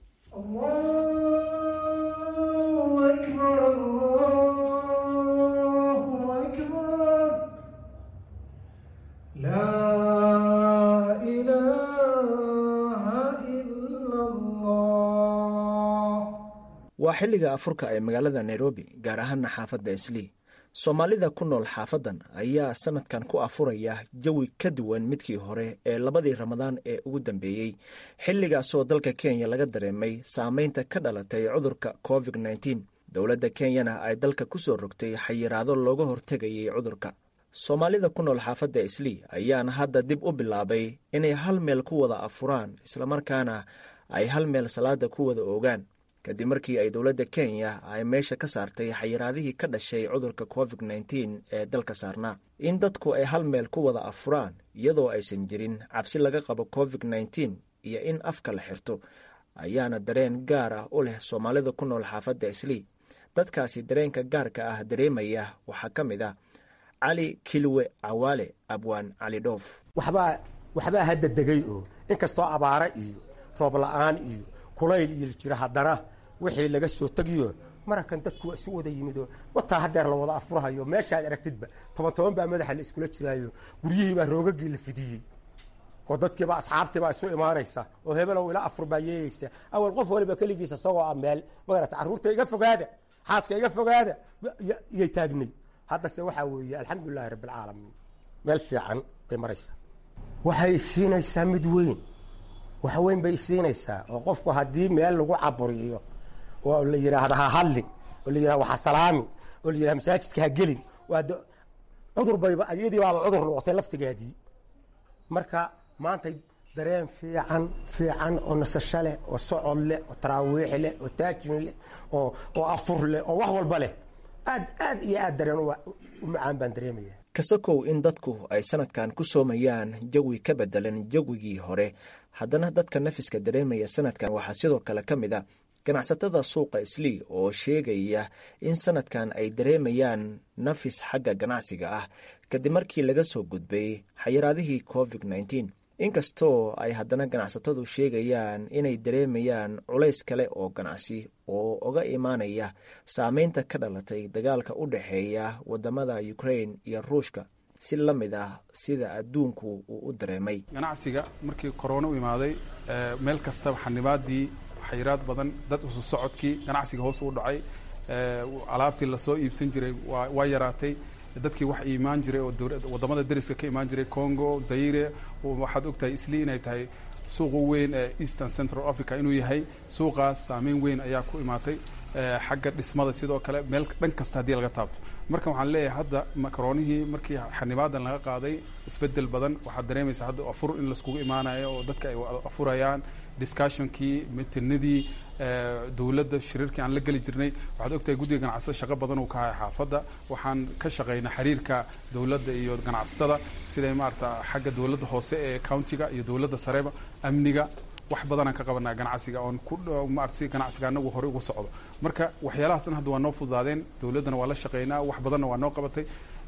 waa xilliga afurka ee magaalada Nairobi gaar ahaan xaafadda Islii. Soomaalida ku nool xaafadan ayaa sanadkan ku afuraya jawi ka duwan midkii hore ee labadii Ramadaan ee ugu dambeeyey xilligaasoo dalka Kenya laga dareemay saameynta ka dhalatay cudurka covid nineteen. dowladda Kenyana ay dalka ku soo rogtay xayiraado looga hortegayay cudurka. Soomaalida ku nool xaafadda Islii ayaana hadda dib u bilaabay inay hal meel ku wada afuraan islamarkaana ay hal meel salaada ku wada oogaan kadib markii ay dowladda Kenya ay meesha ka saartay xayiraadihii ka dhashay cudurka covid nineteen ee dalka saarnaa. in dadku ay hal meel ku wada afuraan iyadoo aysan jirin cabsi laga qabo covid nineteen iyo in afka la xirto ayaana dareen gaar ah u leh Soomaalida ku nool xaafadda Islii. dadkaasi dareenka gaarka ah dareemaya waxaa ka mid ah Cali Kilwe Awale Abwaan Cali Dhoof. waxbaa waxbaa hadda degay oo inkastoo abaara iyo roob la'aan iyo kulayl iyo jira haddana wixii laga soo tegiyo marakan dadku waa isu wada yimidoo wataa haddeer la wada afurahayo meeshaad aragtidba toban toban baa madaxa la iskula jiraayo guryihii baa roogagii la fidiyey oo dadkiiba asxaabtiibaa isu imaanaysa oo hebelow ila afur baa yeeyeysa awal qof waliba keligiisa isagoo ah meel magarata carruurta iga fogaada xaaska iga fogaada iyay taagnay haddase waxaa weeye alxamdulilaahi rabbilcaalamiin meel fiican bay maraysaa waxay siinaysaa mid weyn wax weyn bay siinaysaa oo qofku haddii meel lagu caburiyo oo la yidhaahda ha hadlin oo la yidhahda waxa salaami oo la yidhahda masaajidka ha gelin waa cudur bayba iyadii baaba cudur noqotay laftigeedii marka maanta dareen fiican fiican oo nasasho leh oo socod leh oo taraawiix leh oo taajin leh oo oo afur leh oo wax walba leh aad aad iyo aad dareen u macaan baan dareemaya kasakow in dadku ay sanadkan ku soomayaan jawi ka bedelan jawigii hore haddana dadka nafiska dareemaya sanadkan waxaa sidoo kale ka mid a ganacsatada suuqa islii oo sheegaya in sanadkan ay dareemayaan nafis xagga ganacsiga ah kadib markii laga soo gudbay xayiraadihii covid nneteen inkastoo ay haddana ganacsatadu sheegayaan inay dareemayaan culays kale oo ganacsi oo uga imaanaya saameynta ka dhalatay dagaalka u dhexeeya wadamada ukraine iyo ruushka si la mid ah sida adduunku uu u dareemay ganacsiga markii korona u imaaday meel kastaba xanibaadii xayiraad badan dad isu socodkii ganacsiga hoos u dhacay alaabtii lasoo iibsan jiray waa yaraatay dadkii wax imaan jiray oo wadamada dariska ka imaan jiray Congo, Zaire, waxaad ogtahay Islii inay tahay suuq weyn ee Eastern Central Africa inuu yahay suuqaas saameyn weyn ayaa ku imaatay xagga dhismada sidoo kale meel dhan kasta hadii laga taabto marka waxaan leeyahay hadda makaroonihii markii xanibaadan laga qaaday isbedel badan waxaad dareemaysaa hadda afur in la iskugu imaanayo oo dadka ay afurayaan discussionkii meetinadii dawladda shirarkii aan la geli jirnay waxaad ogtahay guddiga ganacsatada shaqo badan uu ka hayo xaafadda waxaan ka shaqaynaa xiriirka dawladda iyo ganacsatada sida maarta xagga dawladda hoose ee countiga iyo dawladda sareba amniga wax badan aan ka qabanaa ganacsiga oon ku maartay ganacsiga anagu hore ugu socdo marka waxyaalahaasna hadda waa noo fududaadeen dawladdana waa la shaqaynaa wax badanna waa noo qabatay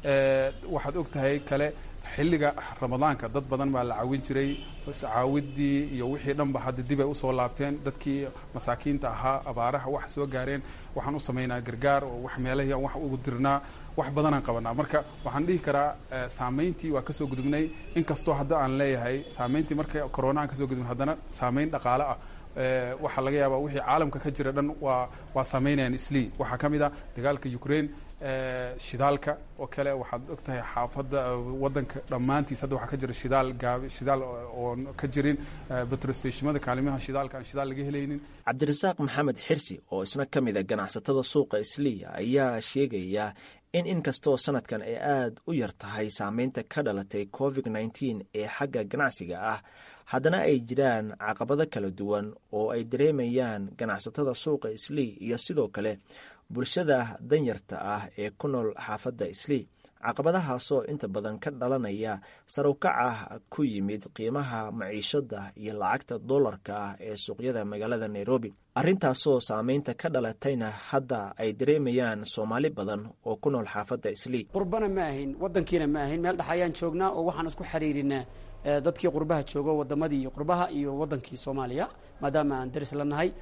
waxaad ogtahay kale xilliga ramadaanka dad badan baa la caawin jiray caawidii iyo wixii dhanba hadda dib ay usoo laabteen dadkii masaakiinta ahaa abaaraha wax soo gaareen waxaan u samaynaa gargaar oo wax meelahii aan wax ugu dirnaa wax badanaan qabanaa marka waxaan dhihi karaa saameyntii waa kasoo gudubnay inkastoo hadda aan leeyahay saameyntii marka corona aan kasoo gudubnay haddana saameyn dhaqaale ah waxaa laga yaabaa wixii caalamka ka jira dhan waa waa saameynayaan islii waxaa ka mid ah dagaalka Ukraine shidaalka oo kale waxaad ogtahay xaafadda wadanka dhammaantiis hadda waxaa ka jira shidaal gaab shidaal oo ka jirin petrol stationada kaalimaha shidaalka aan shidaal laga helaynin cabdirasaaq maxamed xirsi oo isna ka mid ah ganacsatada suuqa islii ayaa sheegaya in inkastoo sanadkan ay aad u yar tahay saameynta ka dhalatay covid nneteen ee xagga ganacsiga ah haddana ay jiraan caqabado kala duwan oo ay dareemayaan ganacsatada suuqa islii iyo sidoo kale bulshada danyarta ah ee ku nool xaafadda islii caqabadahaasoo inta badan ka dhalanaya sarowkaca ku yimid qiimaha maciishada iyo lacagta dollarka ah ee suuqyada magaalada nairobi arrintaasoo saameynta ka dhalatayna hadda ay dareemayaan soomaali badan oo ku nool xaafadda islii qurbana ma ahayn wadankiina ma ahayn meel dhex ayaan joognaa oo waxaan isku xiriirinaa dadkii qurbaha joogo wadamadii qurbaha iyo wadankii soomaaliya maadaama aan daris la nahay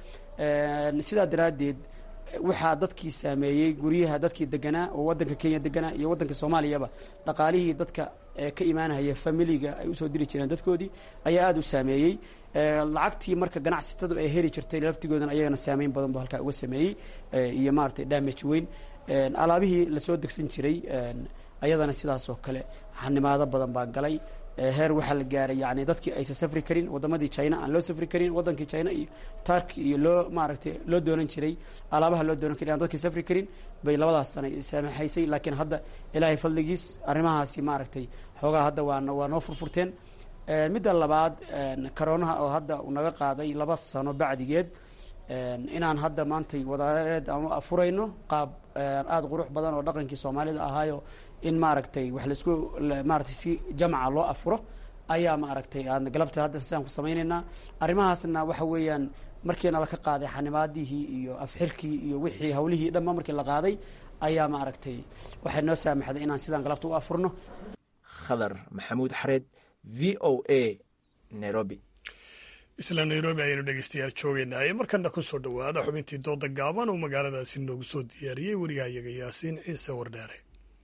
sidaa daraaddeed waxaa dadkii saameeyey guryaha dadkii deganaa oo wadanka Kenya deganaa iyo wadanka Soomaaliyaba dhaqaalihii dadka ka imaanaya familiga ay u soo diri jireen dadkoodii ayaa aad u saameeyey lacagtii marka ganacsatadu ay heli jirtay laftigoodan ayagana saameyn badan buu halka uga sameeyey iyo maartay damage weyn alaabihii la soo degsan jiray ayadana sidaas oo kale xanimaado badan baa galay heer waxaa la gaaray yani dadkii aysan safri karin wadamadii China aan loo safri karin wadankii China iyo Turkey iyo loo maaragtay loo doonan jiray alaabaha loo doonan karin dadkii safri karin bay labadaas sano saamaxaysay laakiin hadda ilaahay fadligiis arrimahaasi maaragtay xoogaa hadda waa waa noo furfurteen midda labaad corona oo hadda uu naga qaaday laba sano bacdigeed inaan hadda maantay wadareed aan afurayno qaab aad qurux badan oo dhaqankii Soomaalida ahaayo in maaragtay wax la isku maaragtay si jamca loo afuro ayaa maaragtay aan galabta hadda sidaan ku sameeynaa arrimahaasna waxa weeyaan markiina la ka qaaday xanimaadihii iyo afxirkii iyo wixii hawlihii dhammaan markii la qaaday ayaa maaragtay waxay noo saamaxday inaan sidaan galabta u afurno khadar maxamuud xareed v o a Nairobi isla nairobi ayaynu dhegeystayaal joogeynaaye markana ku soo dhowaada xubintii dooda gaaban uu magaaladaasi noogu soo diyaariyey wariyahayaga yaasiin ciise wardheere.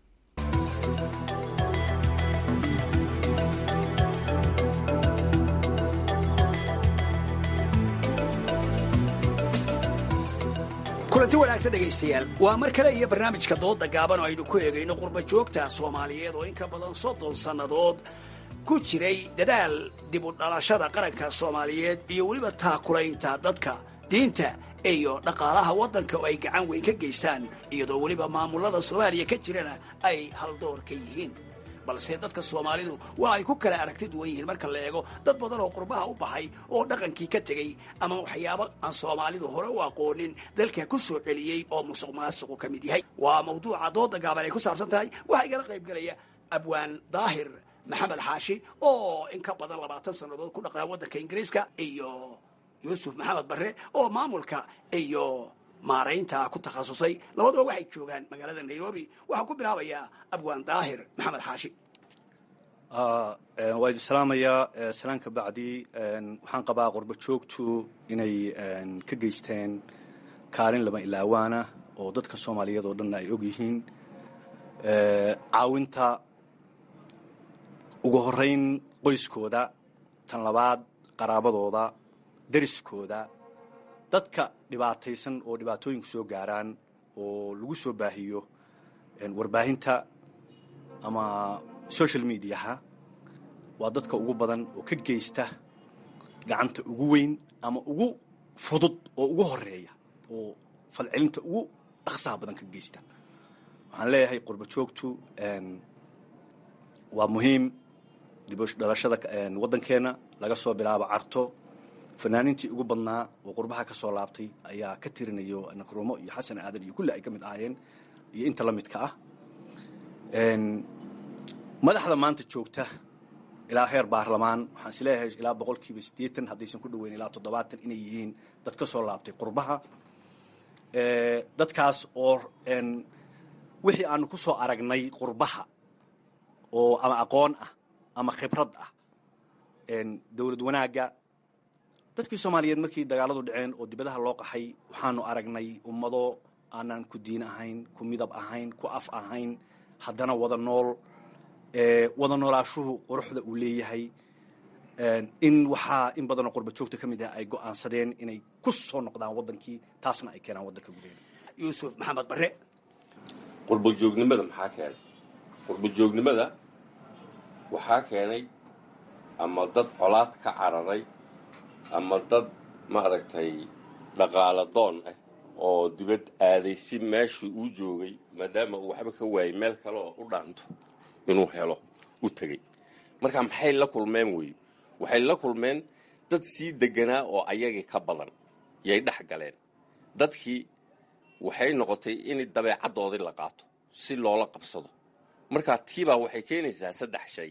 kulanti wanaagsan dhegaystayaal waa mar kale iyo barnaamijka dooda gaaban oo aynu ku eegayno qurba joogta soomaaliyeed oo in ka badan soddon sannadood ku jiray dadaal dib u dhalashada qaranka soomaaliyeed iyo weliba taakulaynta dadka diinta iyo dhaqaalaha waddanka oo ay gacan weyn ka geystaan iyadoo weliba maamulada soomaaliya ka jirana ay haldoor ka yihiin balse dadka soomaalidu waa ay ku kala aragti duwan yihiin marka la eego dad badan oo qurbaha u baxay oo dhaqankii ka tegey ama waxyaabo aan soomaalidu hore u aqoonin dalka ku soo celiyey oo musuq maasuqu ka mid yahay waa mawduuca dooda gaaban ay ku saabsan tahay waxaa igala qayb gelaya abwaan daahir maxamed xaashi oo in ka badan labaatan sannadood ku dhaqnaa waddanka ingiriiska iyo yuusuf maxamed barre oo maamulka iyo maaraynta ku takhasusay labaduba waxay joogaan magaalada nairobi waxaan ku bilaabayaa abwaan daahir maxamed xaashi. waa idin salaamayaa salaan ka bacdi waxaan qabaa qurba joogtu inay ka geysteen kaalin lama ilaawaana oo dadka soomaaliyeed oo dhanna ay og yihiin caawinta ugu horeyn qoyskooda, tan labaad qaraabadooda, deriskooda, dadka dhibaataysan oo dhibaatooyinku soo gaaraan oo lagu soo baahiyo warbaahinta ama social mediaha waa dadka ugu badan oo ka geysta gacanta ugu weyn ama ugu fudud oo ugu horeeya oo falcelinta ugu dhaqsaha badan ka geysta. waxaan leeyahay qurba joogtu waa muhiim dib u dhalashada waddankeena laga soo bilaabo carto fanaaniintii ugu badnaa oo qurbaha ka soo laabtay ayaa ka tirinayo nakruumo iyo xasan aadan iyo kulli ay ka mid ahaayeen iyo inta la midka ah. madaxda maanta joogta ilaa heer baarlamaan waxaan is leeyahay ilaa boqolkiiba siddeetan haddaysan ku dhoweyn ilaa toddobaatan inay yihiin dad ka soo laabtay qurbaha. dadkaas oo wixii aanu ku soo aragnay qurbaha oo ama aqoon ah ama khibrad ah dowlad wanaagga. dadkii soomaaliyeed markii dagaaladu dhaceen oo dibadaha loo qaxay waxaanu aragnay ummado aanaan ku diin ahayn, ku midab ahayn, ku af ahayn, haddana wada nool. wada noolaashuhu quruxda uu leeyahay in waxaa in badanoo qurba joogta ka mid ah ay go'aansadeen inay ku soo noqdaan waddankii, taasna ay keenaan waddanka gudaheeda. yuusuf maxamed barre. qurba joognimada maxaa keenay? qurba joognimada waxaa keenay ama dad colaad ka cararay ama dad maaragtay dhaqaala doon ah oo dibad aaday si meeshii uu joogay maadaama uu waxba ka waayay meel kale oo u dhaanto inuu helo u tegey. marka maxay la kulmeen wey? waxay la kulmeen dad sii deganaa oo ayagii ka badan yay dhex galeen. dadkii waxay noqotay in dabeecaddoodii la qaato si loola qabsado. markaa tiibaa waxay keenaysaa saddex shay.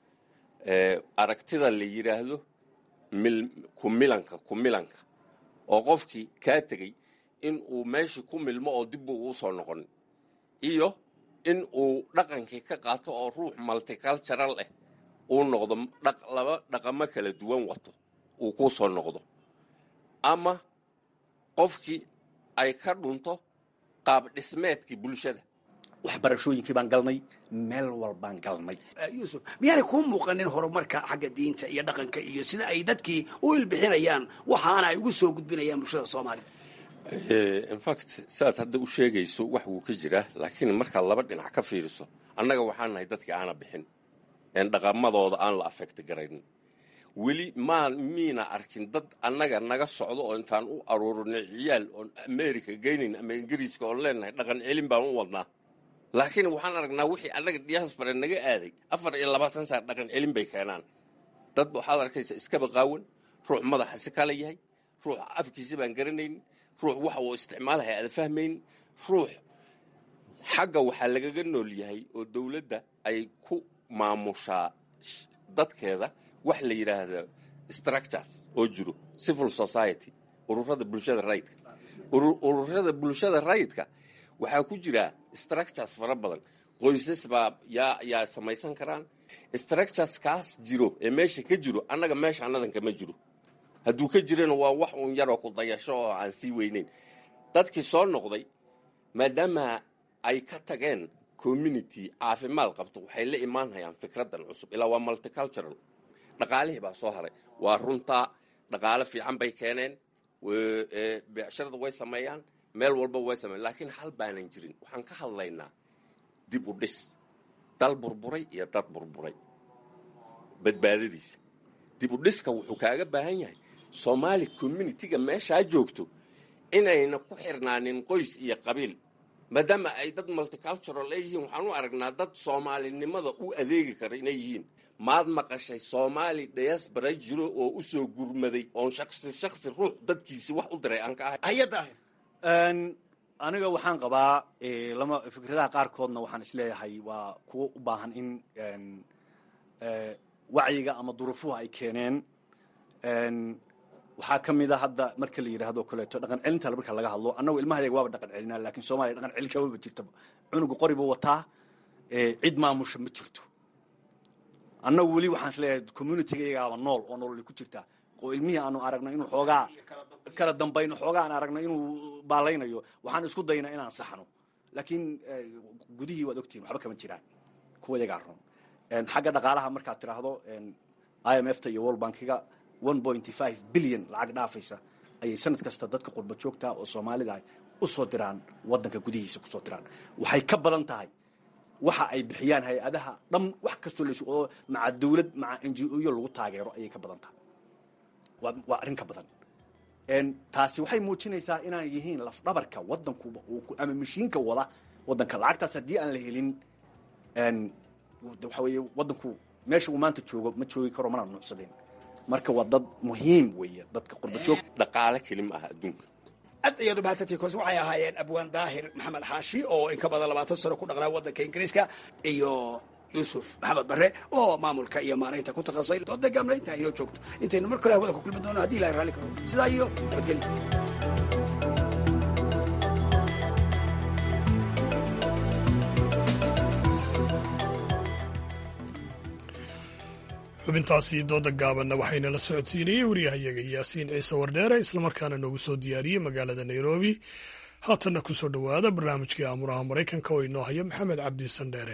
aragtida la yidhaahdo kumilanka kumilanka oo qofkii kaa tegey in uu meeshii ku milmo oo dib uu u soo noqon, iyo in uu dhaqankii ka qaato oo ruux multicultural ah uu noqdo, laba dhaqamo kala duwan wato uu ku soo noqdo, ama qofkii ay ka dhunto qaab dhismeedkii bulshada. waxbarashooyinkii baan galnay, meel walbaan galnay. yuusuf, miyaanay kuu muuqanin horumarka xagga diinta iyo dhaqanka iyo sida ay dadkii u ilbixinayaan waxaana ay ugu soo gudbinayaan bulshada soomaaliya? infact sidaad hadda u sheegayso wax wuu ka jiraa, laakiin markaad laba dhinac ka fiiriso annaga waxaan nahay dadkii aana bixin een dhaqamadooda aan la affecti garaynin. weli maa miina arkin dad annaga naga socdo oo intaan u aruurinay ciyaal oon america geynayn ama ingiriiska oon leenahay dhaqan celin baan u wadnaa. laakiin waxaan aragnaa wixii annaga diaspora naga aaday afar iyo labaatan saar dhaqan celin bay keenaan. dad waxaad arkaysa iskaba qaawan, ruux madaxa si kala yahay, ruux afkiisa baan garanayn, ruux waxa uu isticmaalahay aada fahmayn, ruux xagga waxaa lagaga nool yahay oo dawladda ay ku maamushaa dadkeeda wax la yidhaahdo structures oo jiro, civil society, ururada bulshada rayidka. ururada bulshada rayidka waxaa ku jira structures fara badan. qoysas baa yaa yaa samaysan karaan. structureskaas jiro ee meesha ka jiro annaga meesha annadan kama jiro. hadduu ka jirana waa wax uun yaroo ku dayasho oo aan sii weynayn. dadkii soo noqday maadaama ay ka tageen community caafimaad qabto waxay la imaanayaan fikradan cusub ilaa waa multicultural. dhaqaalihii baa soo haray, waa runtaa dhaqaale fiican bay keeneen, beecshirada way sameeyaan, meel walba way sameeyaan, laakiin hal baanan jirin. waxaan ka hadlaynaa dib u dhis, dal burburay iyo dad burburay badbaadadiisa. dib u dhiska wuxuu kaaga baahan yahay Somali community-ga meeshaa joogto inayna ku xirnaanin qoys iyo qabiil, maadaama ay dad multicultural ay yihiin. waxaan u aragnaa dad Soomaalinimada u adeegi kara inay yihiin. maad maqashay Soomaali diaspora jiro oo u soo gurmaday oon shakhsi shakhsi ruux dadkiisi wax u diray aan ka ahay hay'adaha een aniga waxaan qabaa ee lama fikradaha qaarkoodna waxaan isleeyahay waa kuwa u baahan in een ee wacyiga ama duruufuhu ay keeneen. een waxaa ka mid ah hadda marka la yidhaahdo kaleeto dhaqan celinta marka laga hadlo annagu ilmahayaga waaba dhaqan celinaa, laakiin Soomaaliya dhaqan celin kama jirtaba. cunugu qoribu wataa ee cid maamusha ma jirto. annagu weli waxaan isleeyahay community-gayagaaba nool oo nolol ku jirta oo ilmihii aanu aragno inuu xoogaa kala dambayno, xoogaa aan aragno inuu baalaynayo, waxaan isku daynaa inaan saxno. laakiin gudihii waad ogtihiin waxba kama jiraan kuwa yagaa run. xagga dhaqaalaha markaad tiraahdo I M F ta iyo World Bank-ga one point five billion lacag dhaafaysa ayay sanad kasta dadka qurba joogta oo Soomaalida ay u soo diraan wadanka gudihiisa ku soo diraan. waxay ka badan tahay waxa ay bixiyaan hay'adaha dham wax kastoo la oo maca dawlad maca N G O-yo lagu taageero ayay ka badan tahay. waa waa arrin ka badan. een taasi waxay muujinaysaa inaan yihiin laf dhabarka wadanku uu ama mishiinka wada wadanka. lacagtaas haddii aan la helin een waxa weeye wadanku meesha uu maanta joogo ma joogi karo, mana nuucsadeen. marka waa dad muhiim weeye dadka qurba joog. dhaqaale kelima ah adduunka. aad ayaad u mahadsantihiin. koos waxay ahaayeen abwaan daahir maxamed xaashi oo in ka badan labaatan sano ku dhaqnaa waddanka ingiriiska, iyo yuusuf maxamed barre oo maamulka iyo maaraynta ku takhasusay. dooda gaamlaynta inoo joogto intaynu mar kale hawada ku kulmi doono haddii ilahay raalli karo. sidaa iyo nabadgelyo. xubintaasi dooda gaabanna waxayna la socodsiinayey wariyahayaga yaasiin ciise wardheere, islamarkaana noogu soo diyaariyey magaalada nairobi. haatanna ku soo dhowaada barnaamijkii aamuraha maraykanka oo inoo haya maxamed cabdi sandheere.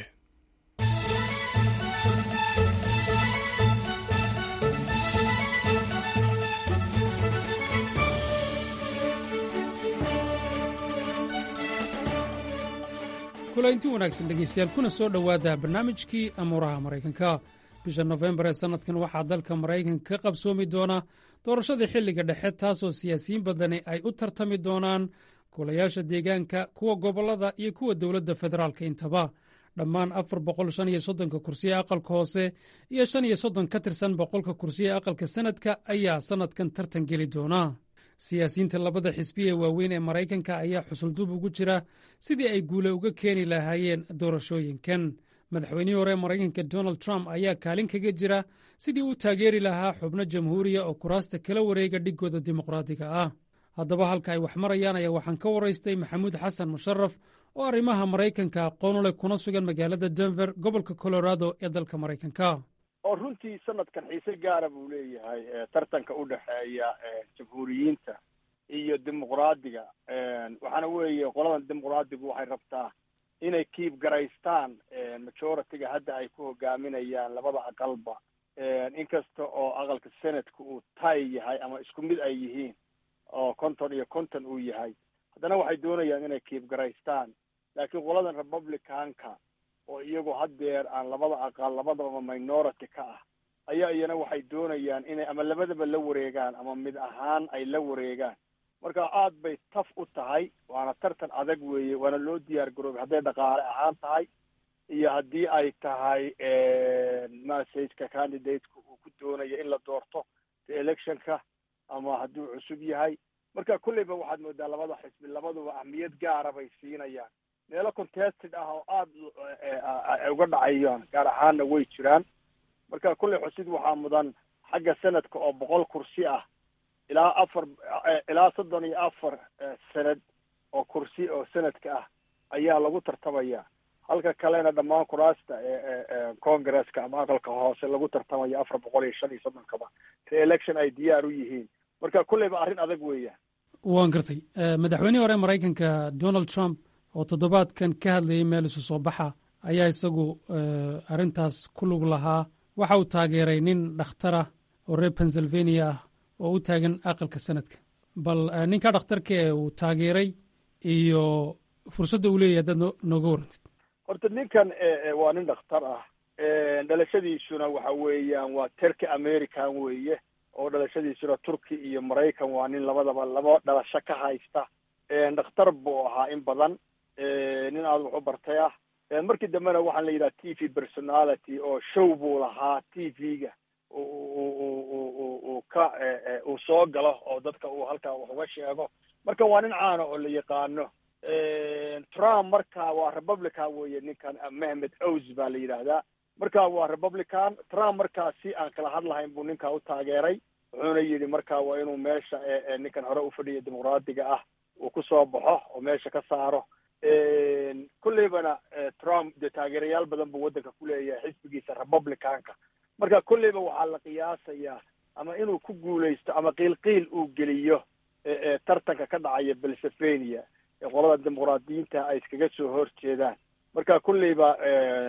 kulaynti wanaagsan dhegaystayaal, kuna soo dhowaada barnaamijkii amuuraha maraykanka. bisha nofembar ee sannadkan waxaa dalka maraykanka ka qabsoomi doona doorashadii xilliga dhexe, taasoo siyaasiyiin badani ay u tartami doonaan golayaasha deegaanka, kuwa gobollada iyo kuwa dowladda federaalka intaba. dhammaan afar boqol shan iyo soddonka kursi ee aqalka hoose iyo shan iyo soddon ka tirsan boqolka kursi ee aqalka sanadka ayaa sannadkan tartan geli doona. siyaasiyiinta labada xisbi ee waaweyn ee maraykanka ayaa xusuldub ugu jira sidii ay guule uga keeni lahaayeen doorashooyinkan. madaxweynihii hore ee maraykanka donald trump ayaa kaalin kaga jira sidii uu taageeri lahaa xubno jamhuuriya oo kuraasta kala wareega dhigooda dimuqraadiga ah. haddaba halka ay wax marayaan ayaa waxaan ka waraystay maxamuud xasan musharaf oo arrimaha maraykanka aqoon u leh kuna sugan magaalada denver gobolka colorado ee dalka maraykanka. oo runtii sanadkan xiise gaara buu leeyahay tartanka u dhexeeya jamhuuriyiinta iyo dimuqraadiga. waxaana weeye qoladan dimuqraadigu waxay rabtaa inay kiib garaystaan majority-ga hadda ay ku hogaaminayaan labada aqalba, inkasta oo aqalka senatka uu tay yahay ama isku mid ay yihiin oo konton iyo konton uu yahay, haddana waxay doonayaan inay kiib garaystaan. laakiin qoladan republicanka oo iyagu haddeer aan labada aqal labadaba minority ka ah ayaa iyana waxay doonayaan inay ama labadaba la wareegaan ama mid ahaan ay la wareegaan. marka aad bay taf u tahay, waana tartan adag weeye, waana loo diyaar garoobay hadday dhaqaale ahaan tahay iyo haddii ay tahay messageka candidateka uu ku doonayo in la doorto the electionka ama hadduu cusub yahay. marka kulleyba waxaad moodaa labada xisbi labaduba ahmiyad gaara bay siinayaan. meelo contested ah oo aada ay uga dhacayaan gaar ahaanna way jiraan. marka kulley xusid waxaa mudan xagga sanadka oo boqol kursi ah ilaa afar ilaa soddon iyo afar sanad oo kursi oo sanadka ah ayaa lagu tartamaya, halka kalena dhammaan kuraasta ee congresska ama aqalka hoose lagu tartamaya afar boqol iyo shan iyo soddonkaba re-election ay diyaar u yihiin. marka kolleyba arrin adag weeyaan. waan gartay madaxweynihii hore maraykanka donald trump oo toddobaadkan ka hadlayay meel isu soo baxa ayaa isagu arrintaas ku lug lahaa waxa uu taageeray nin dhakhtarah oo reer pennsylvania ah oo u taagan aqalka sanadka bal ninka dhakhtarka ee uu taageeray iyo fursadda uu leeyahay haddaad nooga warrantid. horta ninkan waa nin dhakhtar ah, dhalashadiisuna waxa weeyaan waa turki american weeye, oo dhalashadiisuna turki iyo maraykan waa nin labadaba laba dhalasho ka haysta. dhakhtar buu ahaa in badan, nin aada wax u bartay ah. markii dambena waxaa la yidhaha t v personality oo show buu lahaa t v-ga uu ka uu soo galo oo dadka uu halkaa wax uga sheego. marka waa nin caana oo la yaqaano. Trump marka waa republican weeye, ninkan Mehmet Oz baa la yidhaahdaa. marka waa republican. Trump markaa si aan kala hadlahayn buu ninkaa u taageeray, wuxuuna yidhi marka waa inuu meesha ninkan hore u fadhiya dimuqraadiga ah uu ku soo baxo oo meesha ka saaro. kolleybana Trump dee taageerayaal badan buu waddanka ku leeyahay xisbigiisa republicanka. marka kolleyba waxaa la qiyaasayaa ama inuu ku guulaysto ama qiilqiil uu geliyo tartanka ka dhacaya Pennsylvania ee qolada dimuqraadiyiinta ay iskaga soo horjeedaan. marka kolleyba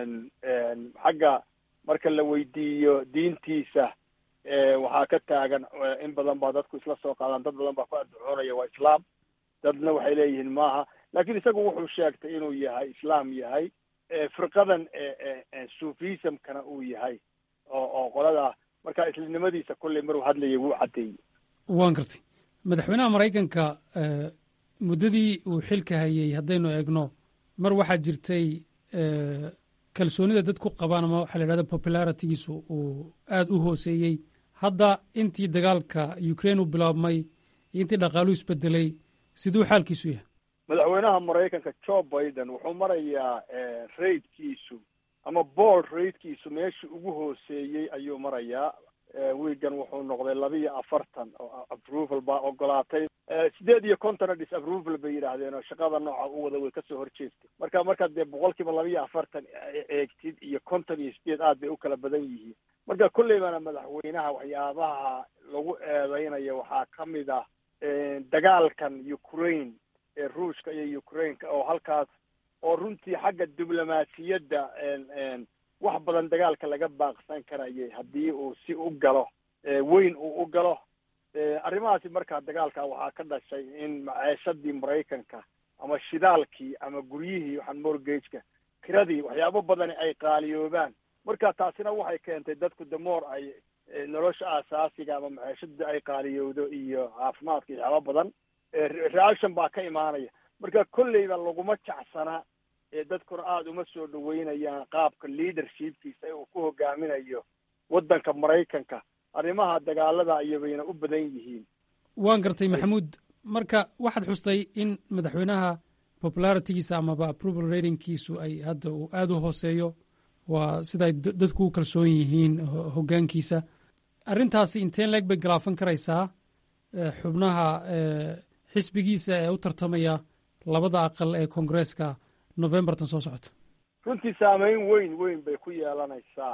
xagga marka la weydiiyo diintiisa waxaa ka taagan in badan baa dadku isla soo qaadaan, dad badan baa ku adducoonaya waa islaam, dadna waxay leeyihiin maaha. laakiin isagu wuxuu sheegtay inuu yahay islaam yahay, firqadan sufismkana uu yahay oo oo qolada marka islamnimadiisa kolley maruu hadlayay wuu caddeeyey. waan gartay madaxweynaha maraykanka muddadii uu xilka hayay haddaynu eegno mar waxaa jirtay kalsoonida dad ku qabaan ama waxaa la yidhahda popularitigiisu uu aada u hooseeyey. hadda intii dagaalka ukraine u bilaabmay iyo intii dhaqaaluhu isbedelay siduu xaalkiisu yahay? madaxweynaha maraykanka joe biden wuxuu marayaa raidkiisu ama board raidkiisu meeshii ugu hooseeyey ayuu marayaa. wiigan wuxuu noqday laba iyo afartan oo approval baa ogolaatay, sideed iyo kontona disapproval bay yidhaahdeen oo shaqada nooca u wada way kasoo horjeestay. marka markaad dee boqolkiiba laba iyo afartan eegtid iyo konton iyo sideed aad bay u kala badan yihiin. marka kolleybana madaxweynaha waxyaabaha lagu eedeynaya waxaa ka mid ah dagaalkan ukraine ee ruushka iyo ukraineka oo halkaas oo runtii xagga diblomaasiyadda wax badan dagaalka laga baaqsan karayay haddii uu si u galo weyn uu u galo. arrimahaasi markaa dagaalka waxaa ka dhashay in maceeshadii maraykanka ama shidaalkii ama guryihii waxaan mortgageka kiradii waxyaabo badani ay qaaliyoobaan. marka taasina waxay keentay dadku damoor ay nolosha aasaasiga ama maceeshadii ay qaaliyowdo iyo caafimaadka iyo waxyaabo badan reaction baa ka imaanaya. marka kolleyba laguma jacsana dadkuna aada uma soo dhaweynayaan qaabka leadershipkiisa ee uu ku hogaaminayo waddanka maraykanka. arrimaha dagaalada ayabayna u badan yihiin. waan gartay maxamuud, marka waxaad xustay in madaxweynaha popularitigiisa amaba approval ratingkiisu ay hadda uu aada u hooseeyo, waa siday dadku u kalsoon yihiin hoggaankiisa. arrintaasi inteen leeg bay galaafan karaysaa xubnaha xisbigiisa ee u tartamaya labada aqal ee koongareeska novembertan soo socota? runtii saameyn weyn weyn bay ku yeelanaysaa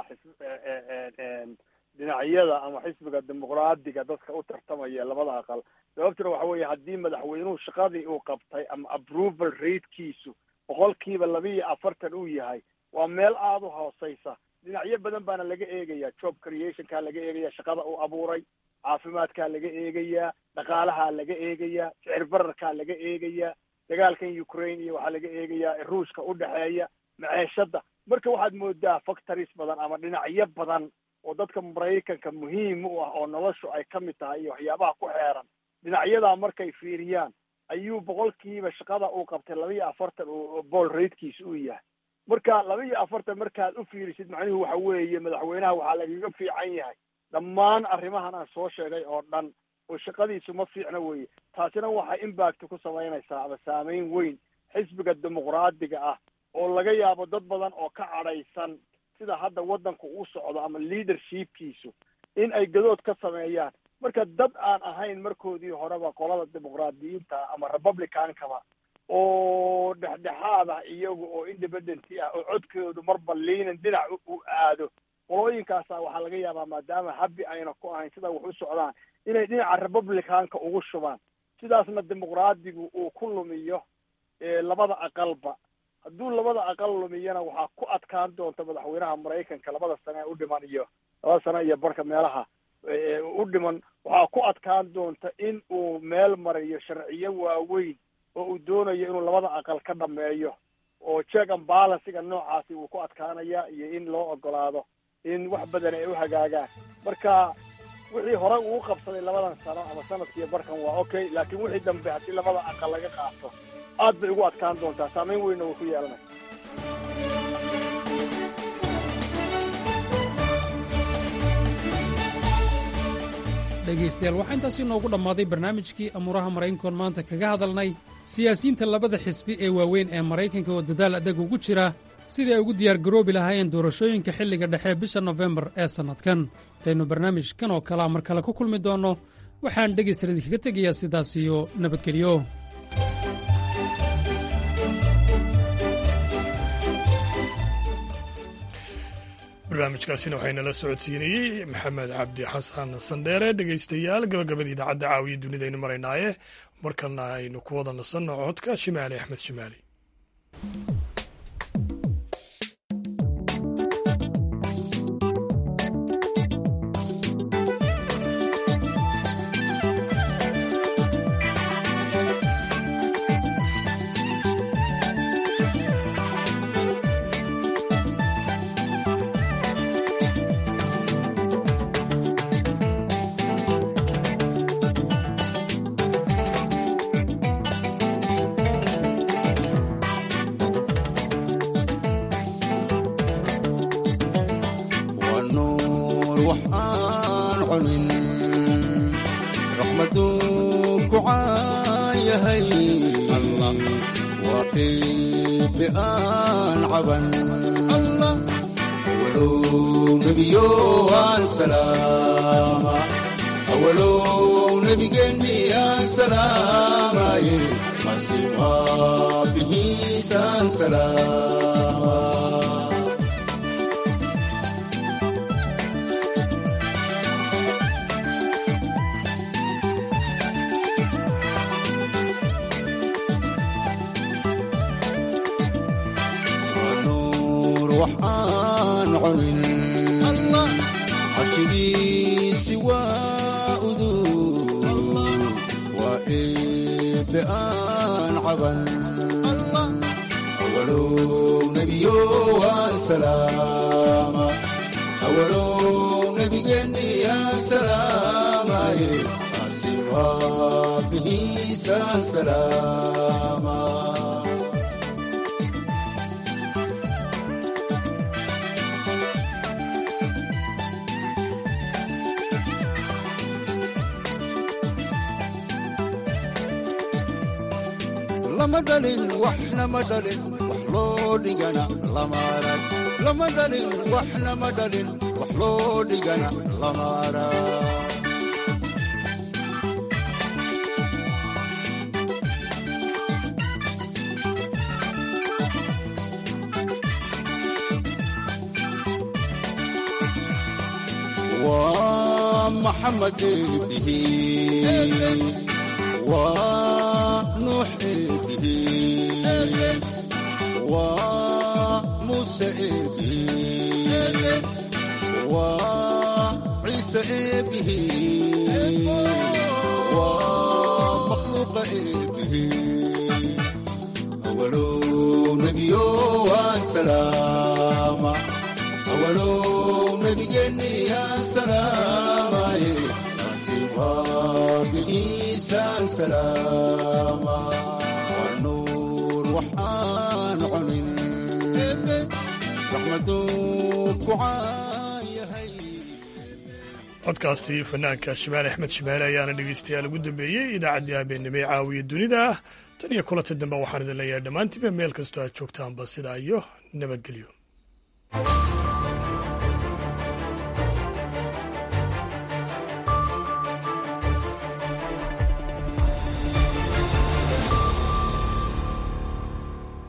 dhinacyada ama xisbiga dimuqraadiga dadka u tartamaya labada aqal. sababtuna waxa weeye haddii madaxweynuhu shaqadii uu qabtay ama approval ratekiisu boqolkiiba laba iyo afartan uu yahay, waa meel aada u hooseysa. dhinacyo badan baana laga eegayaa, job creationkaa laga eegaya, shaqada uu abuuray, caafimaadkaa laga eegayaa, dhaqaalahaa laga eegayaa, sicir bararkaa laga eegayaa, dagaalkan ukraine iyo waxaa laga eegayaa ruushka u dhexeeya, maceeshada. marka waxaad moodaa factories badan ama dhinacyo badan oo dadka maraykanka muhiim u ah oo noloshu ay ka mid tahay iyo waxyaabaha ku xeeran, dhinacyadaa markay fiiriyaan ayuu boqolkiiba shaqada uu qabtay laba iyo afartan oo bool ratekiisa uu yahay. marka laba iyo afartan markaad u fiirisid macnuhu waxa weeye madaxweynaha waxaa lagaga fiican yahay dhammaan arrimahan aan soo sheegay oo dhan, oo shaqadiisu ma fiicna weeye. taasina waxay impact ku samaynaysaa ama saameyn weyn xisbiga dimuqraadiga ah oo laga yaabo dad badan oo ka cadhaysan sida hadda waddanku u socdo ama leadershipkiisu in ay gadood ka sameeyaan. marka dad aan ahayn markoodii horeba qolada dimuqraadiyiinta ama republicankaba oo dhexdhexaad ah iyagu oo independent ah oo codkoodu marba liinan dhinac u aado, qolooyinkaasa waxaa laga yaabaa maadaama habbi ayna ku ahayn sida wax u socdaan inay dhinaca republicanka ugu shubaan sidaasna dimuqraadigu uu ku lumiyo labada aqalba hadduu labada aqal lumiyana waxaa ku adkaan doonta madaxweynaha maraykanka labada sane ee u dhiman iyo labada sane iyo barka meelaha u dhiman waxaa ku adkaan doonta in uu meel mariyo sharciyo waaweyn oo uu doonayo inuu labada aqal ka dhameeyo oo check and balansiga noocaasi uu ku adkaanaya iyo in loo ogolaado in wax badan ay u hagaagaan marka wixii hore uu qabsaday labadan sano ama sanadkiiyo barkan waa okay laakiin wixii dambe haddii labada aqal laga qaato aad bay ugu adkaan doontaa saameyn weynna wuu ku yeelanay dhegaystayaal waxaa intaasi noogu dhammaaday barnaamijkii amuuraha maraykankoon maanta kaga hadalnay siyaasiyiinta labada xisbi ee waaweyn ee maraykanka oo dadaal adag ugu jira sidii ay ugu diyaargaroobi lahaayeen doorashooyinka xilliga dhexe bisha nofembar ee sannadkan intaynu barnaamijkan oo kalea mar kale ku kulmi doonno waxaan dhegaystayaal idinkaga tegayaa sidaas iyo nabadgelyo barnaamijkaasina waxaynala socodsiinayey maxamed cabdi xasan sandheere dhegaystayaal gabagabada idaacadda caawiya dunidaynu maraynaaye markalna aynu ku wada nasanno codka shimaali axmed shimaali lama dhalin waxna ma dhalin wax loo dhigana lama arag lama dhalin waxna ma dhalin wax loo dhigana lama arag waa maxamed bihi ونوح به وموسى به وعيسى به ومخلوق به أول نبي وسلام أول نبي يا سلام بإيسان سلاما والنور وحان عنين رحمتك وعايهي codkaasi fanaanka shimaali axmed shimaali ayaana dhegeystayaal ugu dambeeyey idaacaddii habeenimo ee caawiya dunida ah tan iyo kulanta dambe waxaan idin leeyahay dhammaantiinba meel kastoo aad joogtaanba sidaa iyo nabadgelyo